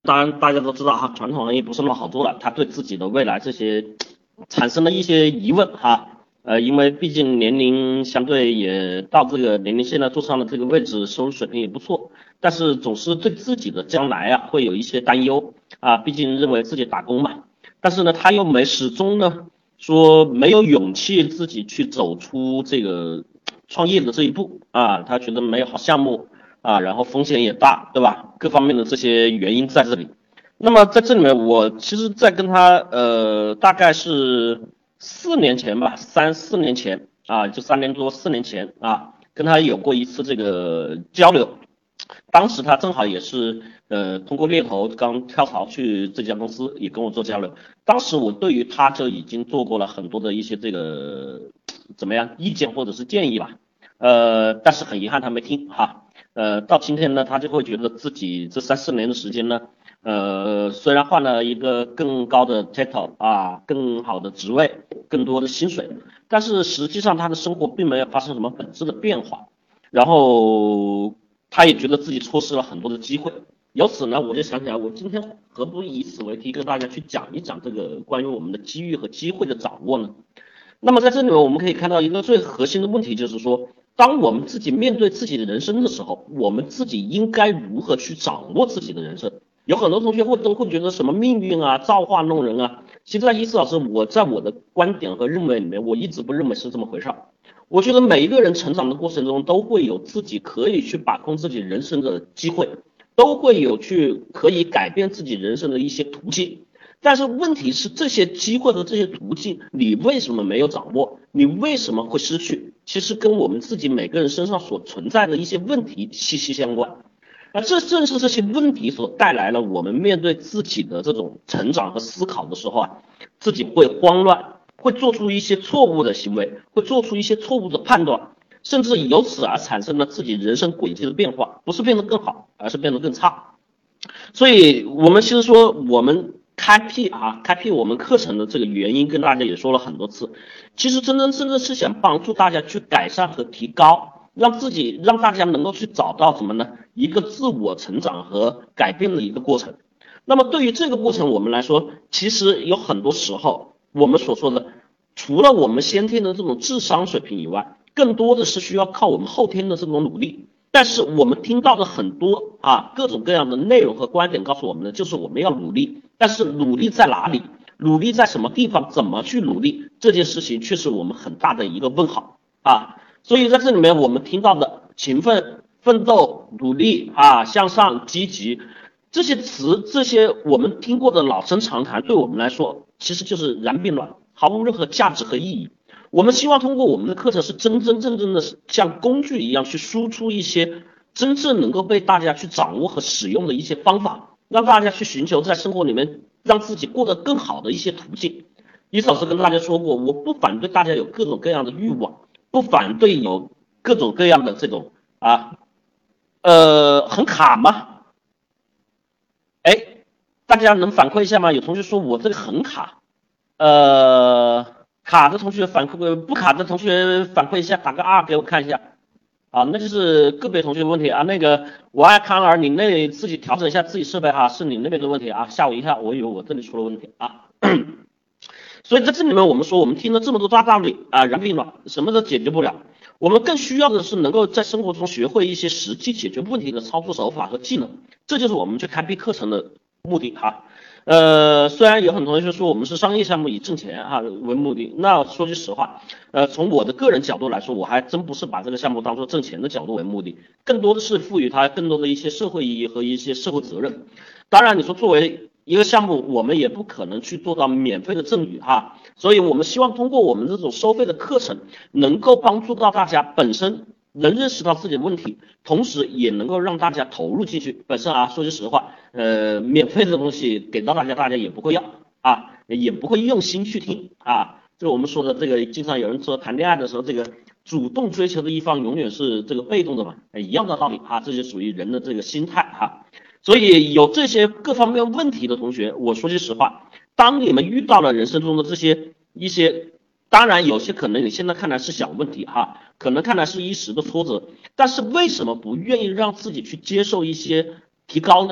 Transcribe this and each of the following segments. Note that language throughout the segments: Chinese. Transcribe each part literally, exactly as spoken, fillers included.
当然大家都知道哈，传统行业不是那么好做了，他对自己的未来这些产生了一些疑问哈。呃，因为毕竟年龄相对也到这个年龄线了，坐上了这个位置，收入水平也不错，但是总是对自己的将来啊会有一些担忧啊，毕竟认为自己打工嘛，但是呢，他又没始终呢说没有勇气自己去走出这个创业的这一步啊，他觉得没有好项目啊，然后风险也大，对吧？各方面的这些原因在这里。那么在这里面，我其实，在跟他呃，大概是四年前吧，三四年前啊，就三年多四年前啊，跟他有过一次这个交流。当时他正好也是呃通过猎头刚跳槽去这家公司，也跟我做交流。当时我对于他就已经做过了很多的一些这个怎么样意见或者是建议吧，呃，但是很遗憾他没听哈。呃，到今天呢，他就会觉得自己这三四年的时间呢，呃，虽然换了一个更高的 title 啊，更好的职位，更多的薪水，但是实际上他的生活并没有发生什么本质的变化。然后他也觉得自己错失了很多的机会。由此呢，我就想起来，我今天何不以此为题，跟大家去讲一讲这个关于我们的机遇和机会的掌握呢？那么在这里面，我们可以看到一个最核心的问题，就是说，当我们自己面对自己的人生的时候，我们自己应该如何去掌握自己的人生？有很多同学会都会觉得什么命运啊、造化弄人啊。其实，在伊思老师，我在我的观点和认为里面，我一直不认为是这么回事儿。我觉得每一个人成长的过程中，都会有自己可以去把控自己人生的机会，都会有去可以改变自己人生的一些途径。但是问题是，这些机会和这些途径，你为什么没有掌握？你为什么会失去？其实跟我们自己每个人身上所存在的一些问题息息相关。而这正是这些问题所带来了我们面对自己的这种成长和思考的时候啊，自己会慌乱，会做出一些错误的行为，会做出一些错误的判断，甚至由此而产生了自己人生轨迹的变化，不是变得更好，而是变得更差。所以我们其实说，我们开辟啊，开辟我们课程的这个原因，跟大家也说了很多次。其实真真正正是想帮助大家去改善和提高，让自己让大家能够去找到什么呢？一个自我成长和改变的一个过程。那么对于这个过程，我们来说，其实有很多时候，我们所说的，除了我们先天的这种智商水平以外，更多的是需要靠我们后天的这种努力。但是我们听到的很多啊各种各样的内容和观点告诉我们的，就是我们要努力，但是努力在哪里？努力在什么地方？怎么去努力？这件事情却是我们很大的一个问号啊！所以在这里面，我们听到的勤奋、奋斗、努力啊、向上、积极这些词，这些我们听过的老生常谈，对我们来说其实就是燃并卵，毫无任何价值和意义。我们希望通过我们的课程是真真正正的像工具一样去输出一些真正能够被大家去掌握和使用的一些方法，让大家去寻求在生活里面让自己过得更好的一些途径。伊老师跟大家说过，我不反对大家有各种各样的欲望，不反对有各种各样的这种啊，呃，很卡吗？哎，大家能反馈一下吗？有同学说我这个很卡，呃，卡的同学反馈，不卡的同学反馈一下，打个二给我看一下。啊，那就是个别同学的问题啊。那个我爱康儿，你那自己调整一下自己设备哈，是你那边的问题啊，吓我一跳，我以为我这里出了问题啊。所以在这里面，我们说我们听了这么多大道理啊，然并卵，什么都解决不了。我们更需要的是能够在生活中学会一些实际解决问题的操作手法和技能，这就是我们去开辟课程的目的哈。呃，虽然有很多同学说我们是商业项目以挣钱哈为目的，那说句实话，呃，从我的个人角度来说，我还真不是把这个项目当做挣钱的角度为目的，更多的是赋予它更多的一些社会意义和一些社会责任。当然，你说作为一个项目，我们也不可能去做到免费的赠与哈，所以我们希望通过我们这种收费的课程，能够帮助到大家本身能认识到自己的问题，同时也能够让大家投入进去。本身啊，说句实话，呃，免费的东西给到大家，大家也不会要啊，也不会用心去听啊。就我们说的这个，经常有人说谈恋爱的时候，这个主动追求的一方永远是这个被动的嘛，一样的道理啊，这就属于人的这个心态哈。所以有这些各方面问题的同学，我说句实话，当你们遇到了人生中的这些一些，当然有些可能你现在看来是小问题哈，可能看来是一时的挫折，但是为什么不愿意让自己去接受一些提高呢？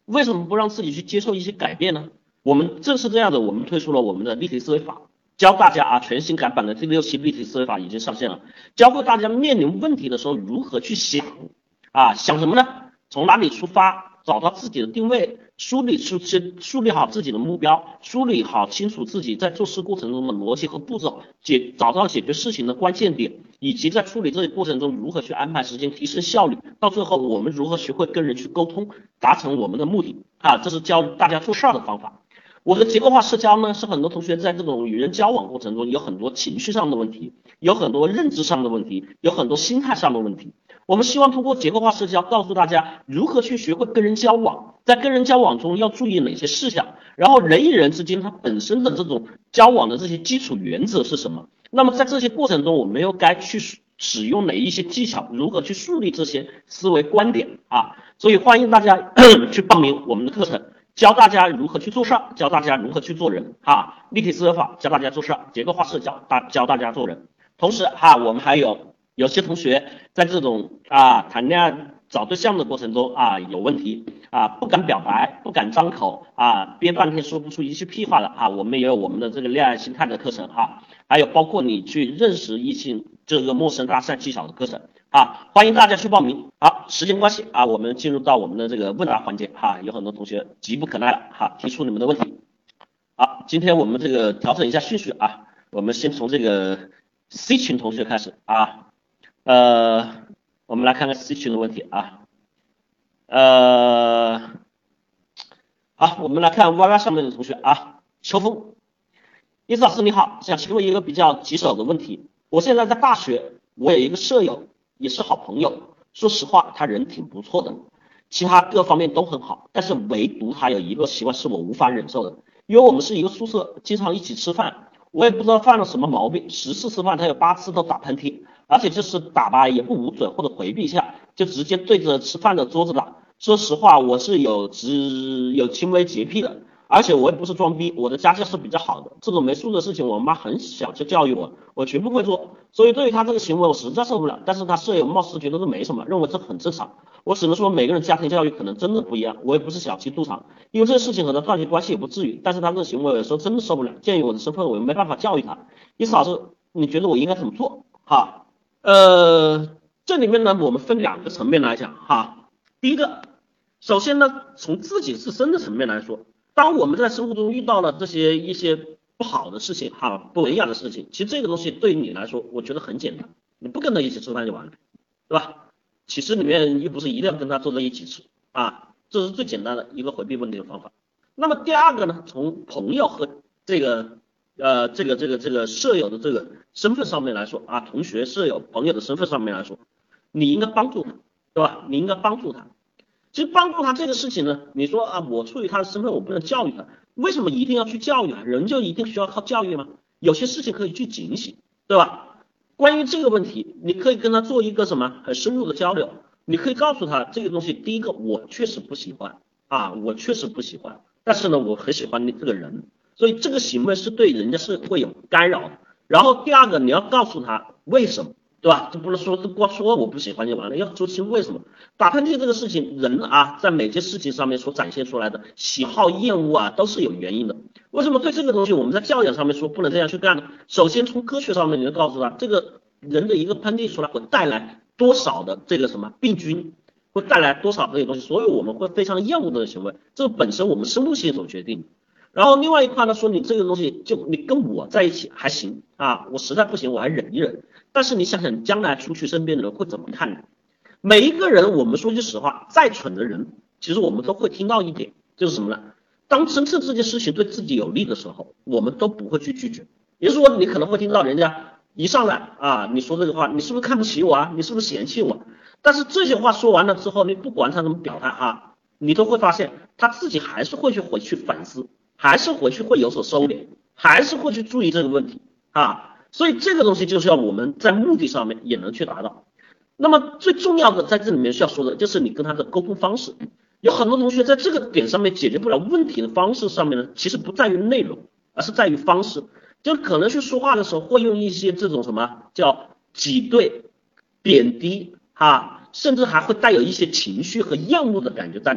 为什么不让自己去接受一些改变呢？我们正是这样的，我们推出了我们的立体思维法，教大家啊，全新改版的第六期立体思维法已经上线了，教会大家面临问题的时候如何去想啊，想什么呢？从哪里出发，找到自己的定位，梳理出梳理好自己的目标，梳理好清楚自己在做事过程中的逻辑和步骤，解找到解决事情的关键点，以及在处理这个过程中如何去安排时间，提升效率，到最后我们如何学会跟人去沟通，达成我们的目的啊，这是教大家做事儿的方法。我的结构化社交呢，是很多同学在这种与人交往过程中有很多情绪上的问题，有很多认知上的问题，有很多心态上的问题。我们希望通过结构化社交告诉大家如何去学会跟人交往，在跟人交往中要注意哪些事项，然后人与人之间它本身的这种交往的这些基础原则是什么，那么在这些过程中我们又该去使用哪一些技巧，如何去树立这些思维观点啊。所以欢迎大家去报名我们的课程，教大家如何去做事，教大家如何去做人啊，立体思维法教大家做事，结构化社交大教大家做人。同时哈，我们还有有些同学在这种啊谈恋爱找对象的过程中啊有问题啊，不敢表白，不敢张口啊，憋半天说不出一句屁话的啊，我们也有我们的这个恋爱心态的课程哈，还有包括你去认识异性这个陌生搭讪技巧的课程啊，欢迎大家去报名。好，时间关系啊，我们进入到我们的这个问答环节哈，有很多同学急不可耐了哈，提出你们的问题。好，今天我们这个调整一下顺序啊，我们先从这个 C 群同学开始啊。呃，我们来看看 C 群的问题啊。呃，好，我们来看 Y Y 上面的同学啊，秋风，叶子老师你好，想请问一个比较棘手的问题。我现在在大学，我有一个舍友，也是好朋友，说实话，他人挺不错的，其他各方面都很好，但是唯独他有一个习惯是我无法忍受的，因为我们是一个宿舍，经常一起吃饭，我也不知道犯了什么毛病，十次吃饭他有八次都打喷嚏。而且就是打吧也不捂嘴或者回避一下，就直接对着吃饭的桌子打。说实话，我是有只有轻微洁癖的，而且我也不是装逼，我的家教是比较好的。这种没素质的事情，我妈很小就教育我，我绝不会做。所以对于他这个行为，我实在受不了。但是他舍友貌似觉得这没什么，认为这很正常。我只能说，每个人家庭教育可能真的不一样。我也不是小气肚肠，因为这个事情和他断绝关系也不至于。但是他这个行为有时候真的受不了。鉴于我的身份，我又没办法教育他。意思老师，你觉得我应该怎么做？哈？呃，这里面呢，我们分两个层面来讲哈。第一个，首先呢，从自己自身的层面来说，当我们在生活中遇到了这些一些不好的事情哈，不文雅的事情，其实这个东西对于你来说，我觉得很简单，你不跟他一起吃饭就完了，对吧？其实里面又不是一定要跟他坐在一起吃啊，这是最简单的一个回避问题的方法。那么第二个呢，从朋友和这个呃，这个这个这个舍友的这个身份上面来说啊，同学、舍友、朋友的身份上面来说，你应该帮助他，对吧？你应该帮助他。其实帮助他这个事情呢，你说啊，我出于他的身份，我不能教育他，为什么一定要去教育他？人就一定需要靠教育吗？有些事情可以去警醒，对吧？关于这个问题，你可以跟他做一个什么很深入的交流。你可以告诉他这个东西，第一个我确实不喜欢啊，我确实不喜欢，但是呢，我很喜欢你这个人。所以这个行为是对人家是会有干扰的。然后第二个，你要告诉他为什么，对吧？就不能说光说我不喜欢就完了，要说清为什么。打喷嚏这个事情，人啊，在每件事情上面所展现出来的喜好、厌恶啊，都是有原因的。为什么对这个东西我们在教养上面说不能这样去干呢？首先从科学上面，你就告诉他，这个人的一个喷嚏出来会带来多少的这个什么病菌，会带来多少这些东西，所以我们会非常厌恶这个行为，这本身我们生物性所决定的。然后另外一块呢，说你这个东西就你跟我在一起还行啊，我实在不行我还忍一忍。但是你想想，将来出去身边的人会怎么看你？每一个人，我们说句实话，再蠢的人，其实我们都会听到一点，就是什么呢？当真正这件事情对自己有利的时候，我们都不会去拒绝。也就是说，你可能会听到人家一上来啊，你说这个话，你是不是看不起我啊？你是不是嫌弃我？但是这些话说完了之后，你不管他怎么表态啊，你都会发现他自己还是会去回去反思。还是回去会有所收敛，还是会去注意这个问题啊，所以这个东西就是要我们在目的上面也能去达到。那么最重要的在这里面需要说的就是你跟他的沟通方式，有很多同学在这个点上面解决不了问题的方式上面呢，其实不在于内容，而是在于方式，就可能去说话的时候会用一些这种什么叫挤兑、贬低啊，甚至还会带有一些情绪和厌恶的感觉在里面。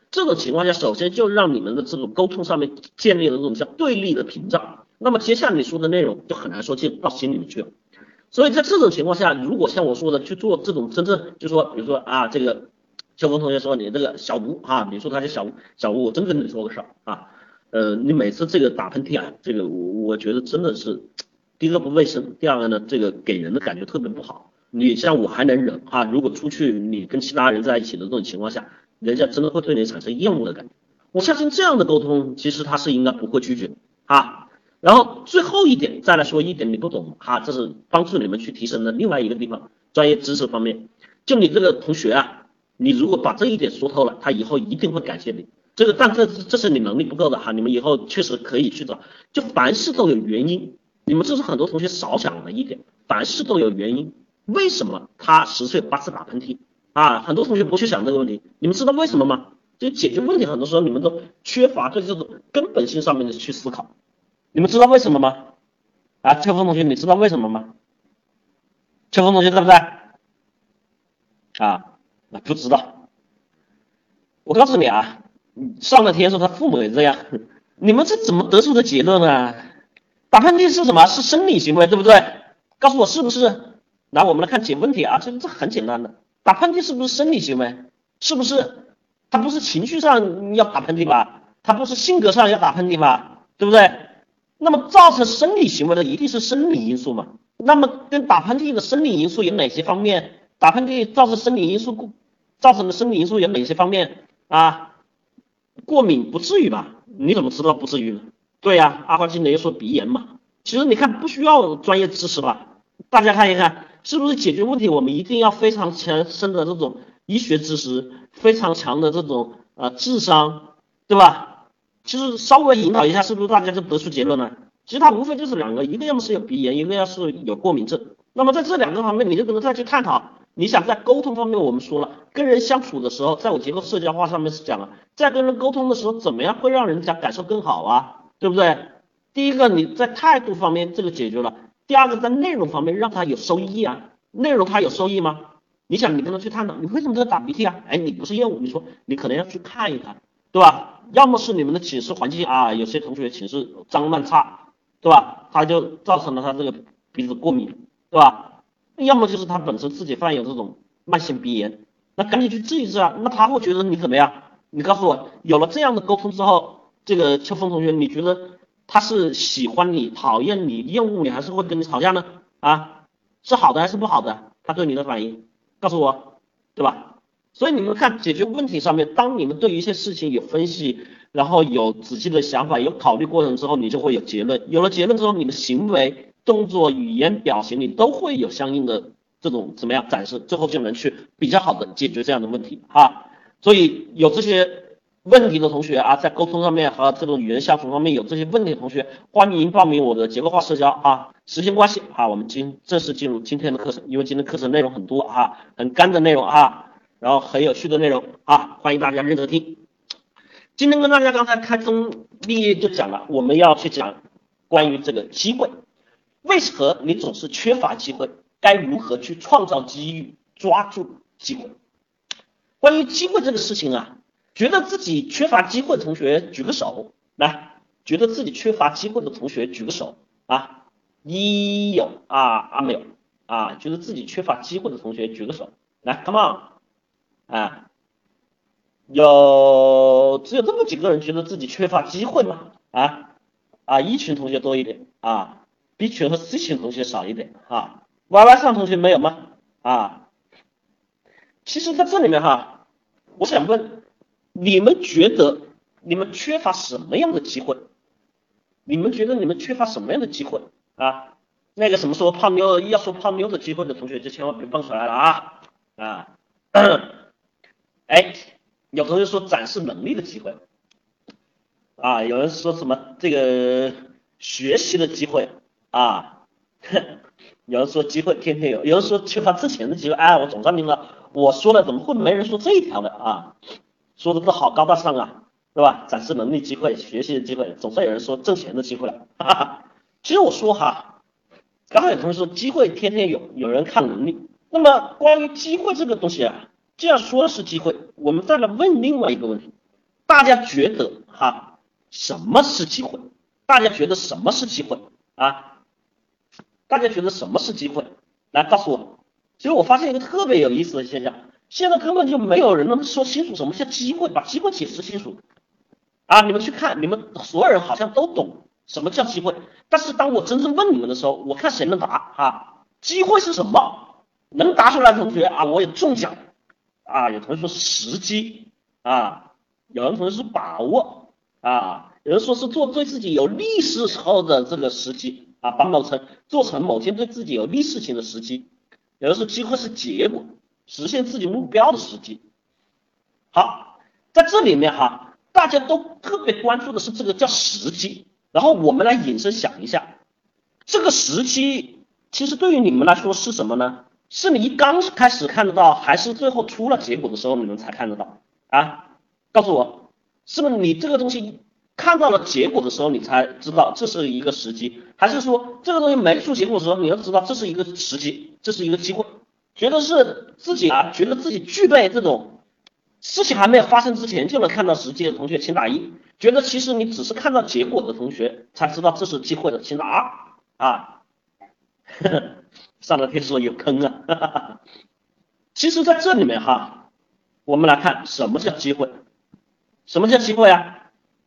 这种情况下，首先就让你们的这种沟通上面建立了这种叫对立的屏障，那么接下来你说的内容就很难说进到心里面去了。所以在这种情况下，如果像我说的去做这种真正就说，比如说啊，这个秋风同学说你这个小吴啊，比如说他叫小吴，小吴，我真跟你说个事儿啊，呃，你每次这个打喷嚏啊，这个我我觉得真的是，第一个不卫生，第二个呢，这个给人的感觉特别不好。你像我还能忍啊，如果出去你跟其他人在一起的这种情况下，人家真的会对你产生厌恶的感觉。我相信这样的沟通，其实他是应该不会拒绝啊。然后最后一点，再来说一点你不懂哈，这是帮助你们去提升的另外一个地方，专业知识方面。就你这个同学啊，你如果把这一点说透了，他以后一定会感谢你。这个，但这这是你能力不够的哈，你们以后确实可以去找，就凡事都有原因。你们这是很多同学少讲的一点，凡事都有原因。为什么他十岁八次打喷嚏啊？很多同学不去想这个问题，你们知道为什么吗？就解决问题，很多时候你们都缺乏对这种根本性上面的去思考。你们知道为什么吗？啊，秋风同学，你知道为什么吗？秋风同学在不在？啊，不知道。我告诉你啊，上了天说他父母也这样，你们这怎么得出的结论啊？打喷嚏是什么？是生理行为，对不对？告诉我是不是？来，我们来看解问题啊，这这很简单的，打喷嚏是不是生理行为？是不是？他不是情绪上要打喷嚏吧？他不是性格上要打喷嚏吧？对不对？那么造成生理行为的一定是生理因素嘛？那么跟打喷嚏的生理因素有哪些方面？打喷嚏造成生理因素造成的生理因素有哪些方面啊？过敏不至于吧？你怎么知道不至于呢？对呀、啊，阿花今年又说鼻炎嘛。其实你看不需要专业知识吧？大家看一看，是不是解决问题我们一定要非常强深的这种医学知识，非常强的这种呃智商，对吧？其实稍微引导一下，是不是大家就得出结论了？其实它无非就是两个，一个要么是有鼻炎，一个要是有过敏症。那么在这两个方面，你就可能再去探讨。你想在沟通方面，我们说了，跟人相处的时候，在我结构社交化上面是讲了，在跟人沟通的时候，怎么样会让人家感受更好啊？对不对？第一个你在态度方面这个解决了，第二个在内容方面让他有收益啊。内容他有收益吗？你想你跟他去探讨，你为什么在打鼻涕啊？哎，你不是业务，你说你可能要去看一看，对吧？要么是你们的寝室环境啊，有些同学寝室脏乱差，对吧？他就造成了他这个鼻子过敏，对吧？要么就是他本身自己患有这种慢性鼻炎，那赶紧去治一治啊。那他会觉得你怎么样？你告诉我，有了这样的沟通之后，这个秋风同学，你觉得他是喜欢你、讨厌你、厌恶你，还是会跟你吵架呢？啊，是好的还是不好的？他对你的反应，告诉我，对吧？所以你们看解决问题上面，当你们对于一些事情有分析，然后有仔细的想法，有考虑过程之后，你就会有结论。有了结论之后，你的行为、动作、语言、表情，你都会有相应的这种怎么样展示，最后就能去比较好的解决这样的问题啊。所以有这些问题的同学啊，在沟通上面和这种语言相处方面有这些问题的同学，欢迎报名我的结构化社交啊。时间关系啊，我们今正式进入今天的课程，因为今天课程内容很多啊，很干的内容啊。然后很有趣的内容啊，欢迎大家认真听。今天跟大家刚才开宗立业就讲了，我们要去讲关于这个机会，为何你总是缺乏机会，该如何去创造机遇，抓住机会。关于机会这个事情啊，觉得自己缺乏机会的同学举个手来，觉得自己缺乏机会的同学举个手啊，一有啊啊没有啊，觉得自己缺乏机会的同学举个手来 ，come on。啊，有只有这么几个人觉得自己缺乏机会吗？啊啊，一群同学多一点啊 ，B 群和 C 群同学少一点啊 ，Y Y 上同学没有吗？啊，其实在这里面哈，我想问你们觉得你们缺乏什么样的机会？你们觉得你们缺乏什么样的机会啊？那个什么说泡妞要说泡妞的机会的同学就千万别蹦出来了啊啊！哎，有同学说展示能力的机会啊，有人说什么这个学习的机会啊，有人说机会天天有，有人说缺乏之前的机会。哎，我总算明白了，我说了怎么会没人说这一条的啊？说的都好高大上啊，对吧？展示能力机会，学习的机会，总算有人说挣钱的机会了。哈哈，其实我说哈，刚才有同学说机会天天有，有人看能力。那么关于机会这个东西啊，既然说的是机会，我们再来问另外一个问题， 大家觉得哈什么是机会？大家觉得什么是机会啊？大家觉得什么是机会？来告诉我。其实我发现一个特别有意思的现象，现在根本就没有人能说清楚什么叫机会，把机会解释清楚啊！你们去看，你们所有人好像都懂什么叫机会，但是当我真正问你们的时候，我看谁能答啊？机会是什么？能答出来的同学啊，我也中奖啊！有同学说是时机啊，有人同学是把握啊，有人说是做对自己有利时候的这个时机啊，把某成做成某件对自己有利事情的时机。有的时候机会是结果，实现自己目标的时机。好，在这里面哈，大家都特别关注的是这个叫时机，然后我们来引申想一下，这个时机其实对于你们来说是什么呢？是你刚开始看得到，还是最后出了结果的时候你们才看得到啊？告诉我，是不是你这个东西看到了结果的时候你才知道这是一个时机，还是说这个东西没出结果的时候你要知道这是一个时机，这是一个机会？觉得是自己啊，觉得自己具备这种事情还没有发生之前就能看到时机的同学请打一，觉得其实你只是看到结果的同学才知道这是机会的请打二啊。呵呵，上了天说有坑啊，哈哈哈。其实在这里面哈，我们来看什么叫机会，什么叫机会啊？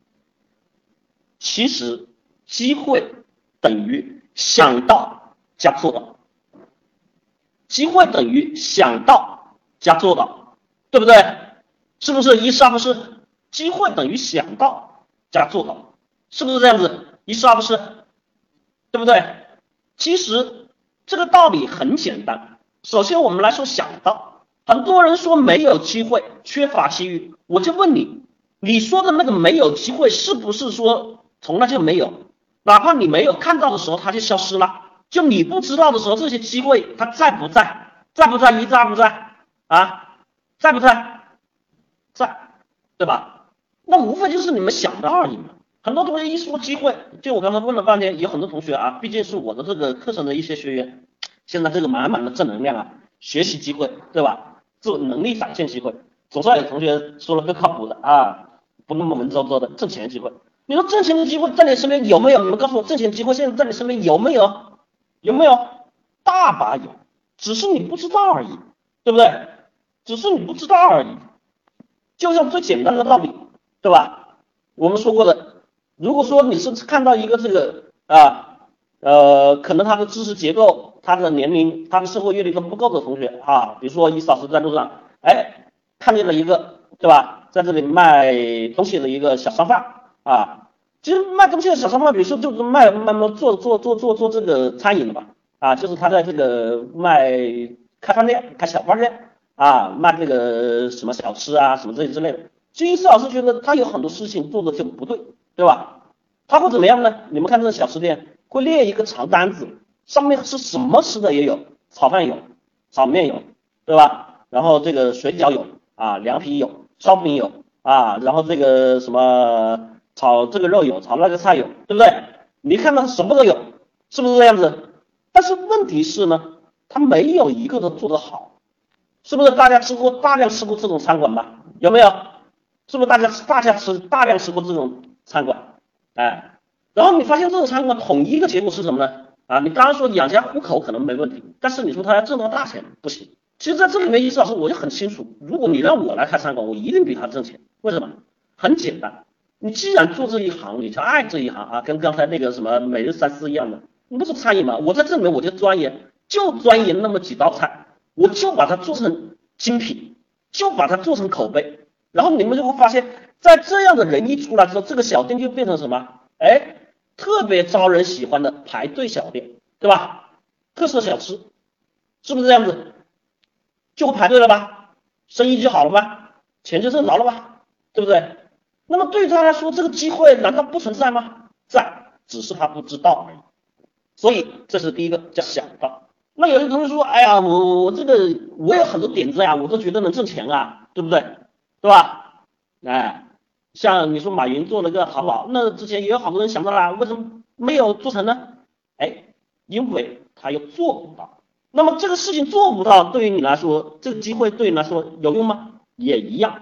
其实机会等于想到加做到，机会等于想到加做到，对不对？是不是一是二不是？机会等于想到加做到，是不是这样子？一是二不是？对不对？其实这个道理很简单。首先我们来说想到，很多人说没有机会，缺乏机遇，我就问你，你说的那个没有机会是不是说从来就没有？哪怕你没有看到的时候它就消失了，就你不知道的时候这些机会它在不在？在不在？一在不在啊？在不在？在，对吧？那无非就是你们想的而已嘛。很多同学一说机会，就我刚才问了半天，有很多同学啊，毕竟是我的这个课程的一些学员，现在这个满满的正能量啊，学习机会，对吧？自能力展现机会，总算有同学说了更靠谱的啊，不那么文绉绉的挣钱机会。你说挣钱的机会在你身边有没有？你们告诉我，挣钱机会现在在你身边有没有？有没有？大把有，只是你不知道而已，对不对？只是你不知道而已。就像最简单的道理，对吧？我们说过的，如果说你是看到一个这个啊呃，可能他的知识结构、他的年龄、他的社会阅历都不够的同学啊，比如说一老师在路上，哎，看见了一个，对吧，在这里卖东西的一个小商贩啊，其实卖东西的小商贩，比如说就是卖卖卖做做做做做这个餐饮的吧，啊，就是他在这个卖开饭店、开小饭店。啊，卖这个什么小吃啊，什么这些之类的。其实一思老师觉得他有很多事情做的就不对，对吧？他会怎么样呢？你们看这个小吃店会列一个长单子，上面是什么吃的也有，炒饭有，炒面有，对吧？然后这个水饺有啊，凉皮有，烧饼有啊，然后这个什么炒这个肉有，炒那个菜有，对不对？你看他什么都有，是不是这样子？但是问题是呢，他没有一个都做得好。是不是大家吃过大量吃过这种餐馆吧？有没有？是不是大家大家吃大量吃过这种餐馆？哎，然后你发现这种餐馆统一的结果是什么呢？啊，你刚刚说养家糊口可能没问题，但是你说他要挣到大钱不行。其实在这里面，意思老师我就很清楚，如果你让我来开餐馆，我一定比他挣钱。为什么？很简单，你既然做这一行，你就爱这一行啊，跟刚才那个什么每日三思一样的，你不是餐饮吗？我在这里面我就钻研，就钻研那么几道菜。我就把它做成精品，就把它做成口碑，然后你们就会发现，在这样的人一出来之后，这个小店就变成什么？哎，特别招人喜欢的排队小店，对吧？特色小吃，是不是这样子？就会排队了吧？生意就好了吧？钱就挣着了吧？对不对？那么对他来说，这个机会难道不存在吗？在，只是他不知道而已。所以这是第一个，叫想到。那有些同学说，哎呀，我我这个我有很多点子呀，我都觉得能挣钱啊，对不对？对吧？哎，像你说马云做了个淘宝，那之前也有好多人想到了，为什么没有做成呢？哎，因为他又做不到。那么这个事情做不到，对于你来说，这个机会对你来说有用吗？也一样，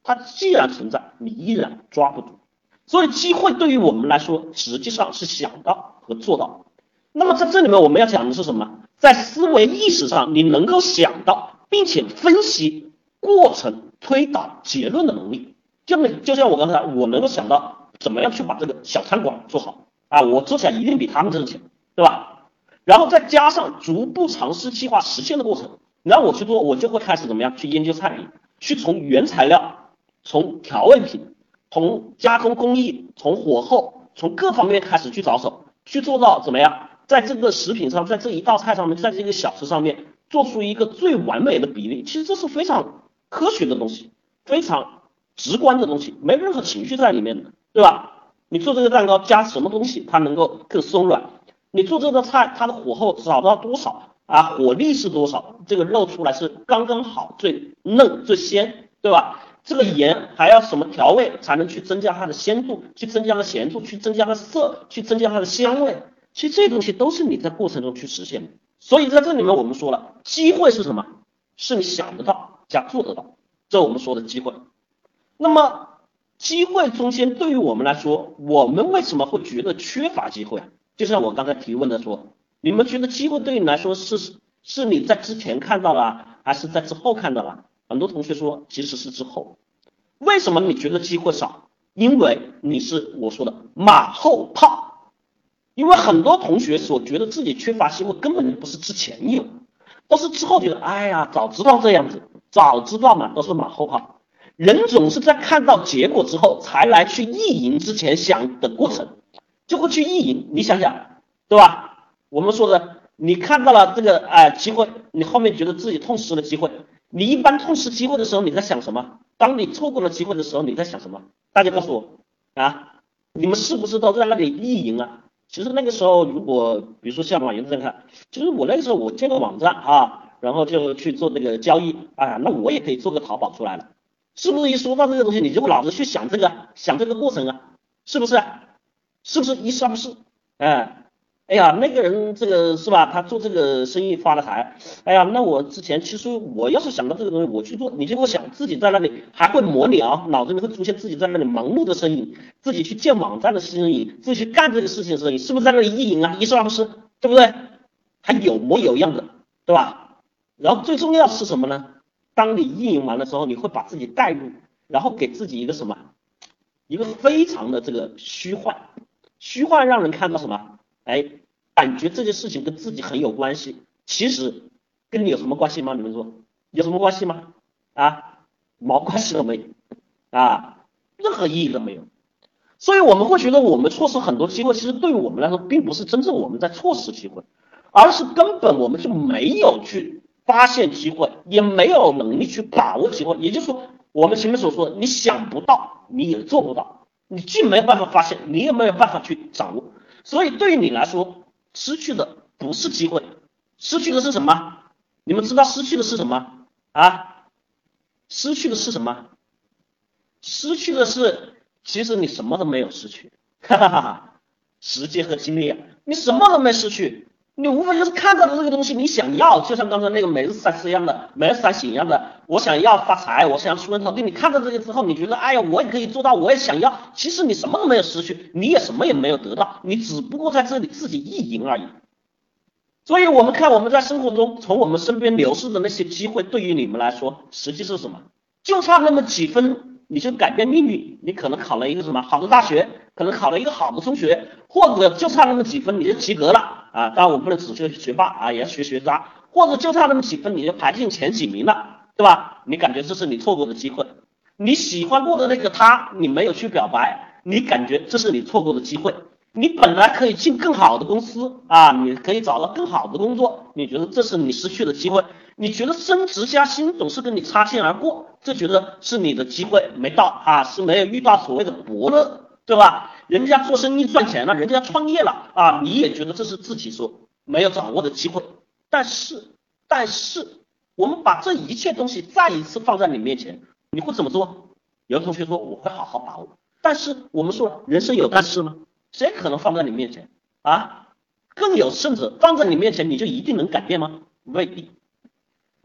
它既然存在，你依然抓不住。所以机会对于我们来说，实际上是想到和做到。那么在这里面我们要讲的是什么？在思维意识上，你能够想到并且分析过程、推导结论的能力。就就像我刚才，我能够想到怎么样去把这个小餐馆做好啊，我做起来一定比他们挣钱，对吧？然后再加上逐步尝试计划实现的过程，然后我去做，我就会开始怎么样去研究菜品，去从原材料、从调味品、从加工工艺、从火候、从各方面开始去着手，去做到怎么样，在这个食品上，在这一道菜上面，在这个小吃上面做出一个最完美的比例。其实这是非常科学的东西，非常直观的东西，没任何情绪在里面的，对吧？你做这个蛋糕加什么东西，它能够更松软？你做这道菜，它的火候找到多少啊？火力是多少？这个肉出来是刚刚好，最嫩最鲜，对吧？这个盐还要什么调味才能去增加它的鲜度，去增加它的咸度，去增加它的色，去增加它的香味？其实这些东西都是你在过程中去实现的。所以在这里面我们说了，机会是什么？是你想得到加做得到，这我们说的机会。那么机会中间对于我们来说，我们为什么会觉得缺乏机会？就像我刚才提问的说，你们觉得机会对于你来说是是你在之前看到了，还是在之后看到了？很多同学说其实是之后。为什么你觉得机会少？因为你是我说的马后炮。因为很多同学所觉得自己缺乏机会，根本不是之前有，都是之后觉得哎呀早知道这样子，早知道嘛，都是马后炮。人总是在看到结果之后才来去意淫之前想的过程，就会去意淫。你想想，对吧？我们说的，你看到了这个哎、呃、机会，你后面觉得自己痛失了机会。你一般痛失机会的时候，你在想什么？当你错过了机会的时候，你在想什么？大家告诉我啊，你们是不是都在那里意淫啊？其实那个时候，如果比如说像网银这样看，其实我那个时候我建个网站啊，然后就去做这个交易，哎呀，那我也可以做个淘宝出来了。是不是一说到这个东西，你就会老是去想这个，想这个过程啊？是不是？是不是一三不是？哎，哎呀，那个人这个是吧？他做这个生意发了财。哎呀，那我之前其实我要是想到这个东西，我去做，你就会想自己在那里还会模拟啊，脑子里会出现自己在那里忙碌的身影，自己去建网站的身影，自己去干这个事情的身影，是不是在那里意淫啊？一是二不是？对不对？还有模有样的，对吧？然后最重要是什么呢？当你意淫完的时候，你会把自己带入，然后给自己一个什么，一个非常的这个虚幻，虚幻让人看到什么？哎，感觉这件事情跟自己很有关系，其实跟你有什么关系吗？你们说有什么关系吗？啊，毛关系都没有啊，任何意义都没有。所以我们会觉得我们错失很多机会，其实对于我们来说，并不是真正我们在错失机会，而是根本我们就没有去发现机会，也没有能力去把握机会。也就是说，我们前面所说的，你想不到，你也做不到，你既没有办法发现，你也没有办法去掌握。所以对于你来说，失去的不是机会，失去的是什么？你们知道失去的是什么啊？失去的是什么？失去的是，其实你什么都没有失去，哈哈哈哈，时间和精力啊，你什么都没失去。你无非就是看到的这个东西，你想要，就像刚才那个每日三思一样的，每日三省一样的，我想要发财，我想要出人头地。你看到这个之后，你觉得，哎呀，我也可以做到，我也想要。其实你什么都没有失去，你也什么也没有得到，你只不过在这里自己意淫而已。所以我们看我们在生活中从我们身边流逝的那些机会，对于你们来说，实际是什么？就差那么几分，你就改变命运。你可能考了一个什么好的大学，可能考了一个好的中学，或者就差那么几分你就及格了啊！当然我不能只学学霸啊，也要学学渣，或者就差那么几分你就排进前几名了，对吧？你感觉这是你错过的机会，你喜欢过的那个他，你没有去表白，你感觉这是你错过的机会。你本来可以进更好的公司啊，你可以找到更好的工作，你觉得这是你失去的机会？你觉得升职加薪总是跟你擦肩而过，这觉得是你的机会没到啊，是没有遇到所谓的伯乐，对吧？人家做生意赚钱了，人家创业了啊，你也觉得这是自己所没有掌握的机会。但是，但是我们把这一切东西再一次放在你面前，你会怎么做？有的同学说我会好好把握，但是我们说人生有但是吗？谁可能放在你面前啊？更有甚者，放在你面前你就一定能改变吗？未必。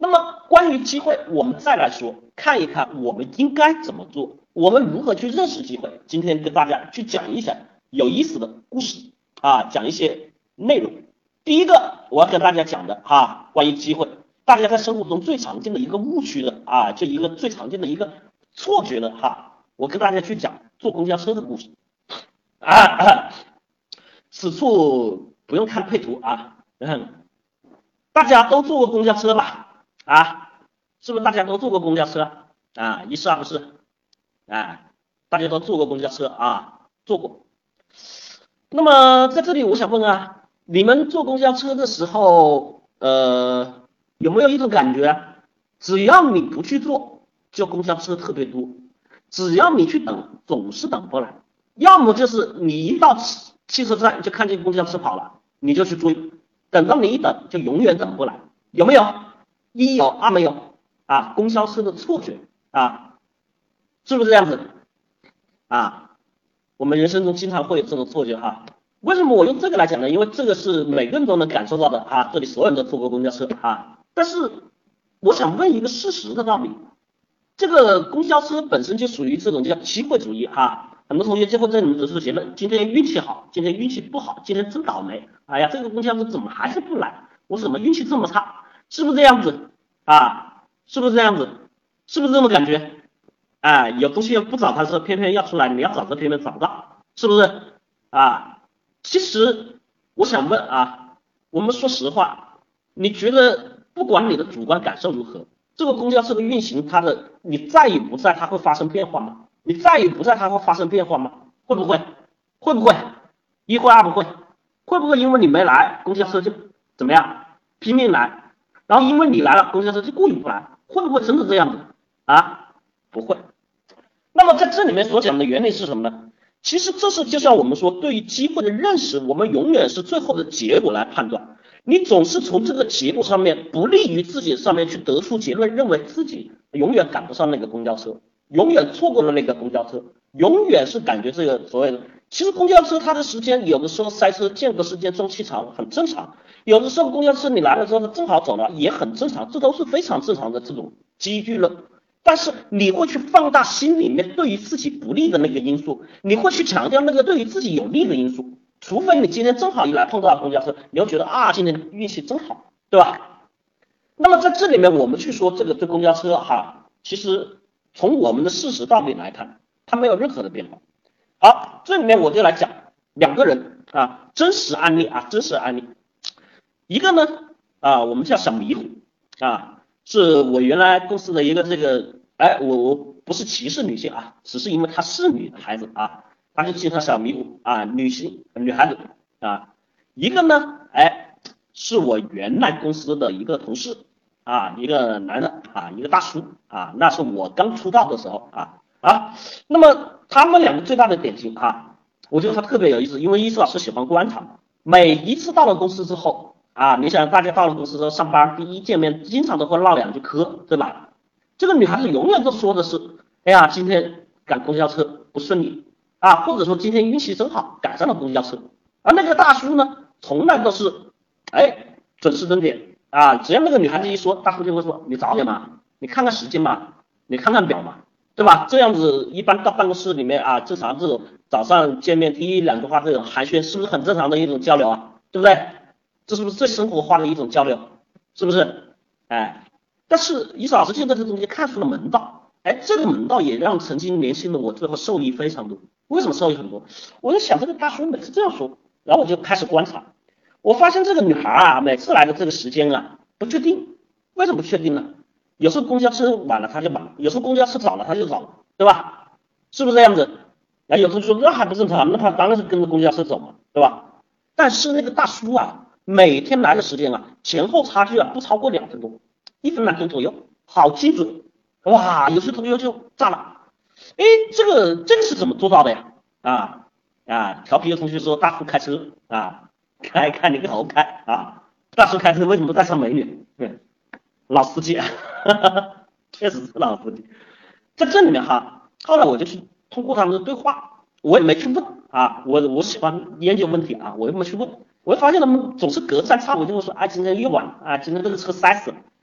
那么关于机会，我们再来说，看一看我们应该怎么做，我们如何去认识机会。今天跟大家去讲一下有意思的故事啊，讲一些内容。第一个我要跟大家讲的啊，关于机会，大家在生活中最常见的一个误区的啊，就一个最常见的一个错觉的哈，我跟大家去讲坐公交车的故事啊。啊此处不用看配图啊，嗯，大家都坐过公交车吧？啊，是不是大家都坐过公交车啊？一是二不是？哎，大家都坐过公交车啊，坐过。那么在这里我想问啊，你们坐公交车的时候，呃，有没有一种感觉啊？只要你不去坐，就公交车特别多；只要你去等，总是等不来。要么就是你一到汽车站就看见公交车跑了，你就去追，等到你一等就永远等不来，有没有？一有，二没有啊，公交车的错觉啊，是不是这样子啊？我们人生中经常会有这种错觉哈。为什么我用这个来讲呢？因为这个是每个人都能感受到的啊，这里所有人都坐过公交车啊。但是我想问一个事实的道理，这个公交车本身就属于这种叫机会主义哈。很多同学就会这里得出结论，今天运气好，今天运气不好，今天真倒霉，哎呀，这个公交车怎么还是不来？我怎么运气这么差？是不是这样子啊？是不是这样子？是不是这种感觉？啊，有东西不找他说偏偏要出来，你要找这偏偏找不到，是不是啊？其实我想问啊，我们说实话，你觉得不管你的主观感受如何，这个公交车的运行，它的你在与不在，它会发生变化吗？你在与不在，它会发生变化吗？会不会？会不会？一会二不会？会不会因为你没来，公交车就怎么样拼命来，然后因为你来了，公交车就故意不来？会不会真的这样子啊？不会。那么在这里面所讲的原理是什么呢？其实这是就像我们说，对于机会的认识，我们永远是最后的结果来判断。你总是从这个结果上面不利于自己上面去得出结论，认为自己永远赶不上那个公交车，永远错过了那个公交车，永远是感觉这个所谓的。其实公交车它的时间有的时候塞车间隔时间周期长很正常，有的时候公交车你来了之后正好走了也很正常，这都是非常正常的这种机遇论。但是你会去放大心里面对于自己不利的那个因素，你会去强调那个对于自己有利的因素，除非你今天正好一来碰到公交车，你会觉得啊今天运气真好，对吧？那么在这里面我们去说这个对公交车哈，其实从我们的事实道理来看，它没有任何的变化。好，这里面我就来讲两个人啊，真实案例啊，真实案例。一个呢啊，我们叫小迷糊啊，是我原来公司的一个这个，哎，我我不是歧视女性啊，只是因为她是女孩子啊，她就经常小迷糊啊，女性女孩子啊。一个呢，哎，是我原来公司的一个同事啊，一个男的啊，一个大叔啊，那是我刚出道的时候啊啊。那么他们两个最大的点型啊，我觉得他特别有意思，因为伊斯老师喜欢观察，每一次到了公司之后啊，你想大家到了公司之后上班第一见面，经常都会唠两句嗑，对吧？这个女孩子永远都说的是，哎呀，今天赶公交车不顺利啊，或者说今天运气真好赶上了公交车。而那个大叔呢，从来都是，哎，准时登点啊，只要那个女孩子一说，大叔就会说，你早点嘛，你看看时间嘛，你看看表嘛，对吧？这样子一般到办公室里面啊，正常这种早上见面第一两句话这种寒暄，是不是很正常的一种交流啊？对不对？这是不是最生活化的一种交流？是不是？哎，但是伊斯老师现在这东西看出了门道，哎，这个门道也让曾经年轻的我最后受益非常多。为什么受益很多？我就想这个大叔每次这样说，然后我就开始观察，我发现这个女孩啊，每次来的这个时间啊不确定，为什么不确定呢？有时候公交车晚了她就晚了，有时候公交车早了她就早了，对吧？是不是这样子？哎，有时候说那还不正常，那他当然是跟着公交车走嘛，对吧？但是那个大叔啊，每天来的时间啊，前后差距啊不超过两分钟，一分两分左右，好精准，哇！有些同学就炸了，哎，这个这个是怎么做到的呀？啊啊！调皮的同学说大叔开车啊，开开你个头开啊！大叔开车为什么不带上美女？对，老司机，哈哈，确实是老司机。在这里面哈，后来我就去通过他们的对话，我也没去问啊，我我喜欢研究问题啊，我又没去问。我会发现他们总是隔三差五就会说，啊，今天又晚了啊，今天这个车塞死了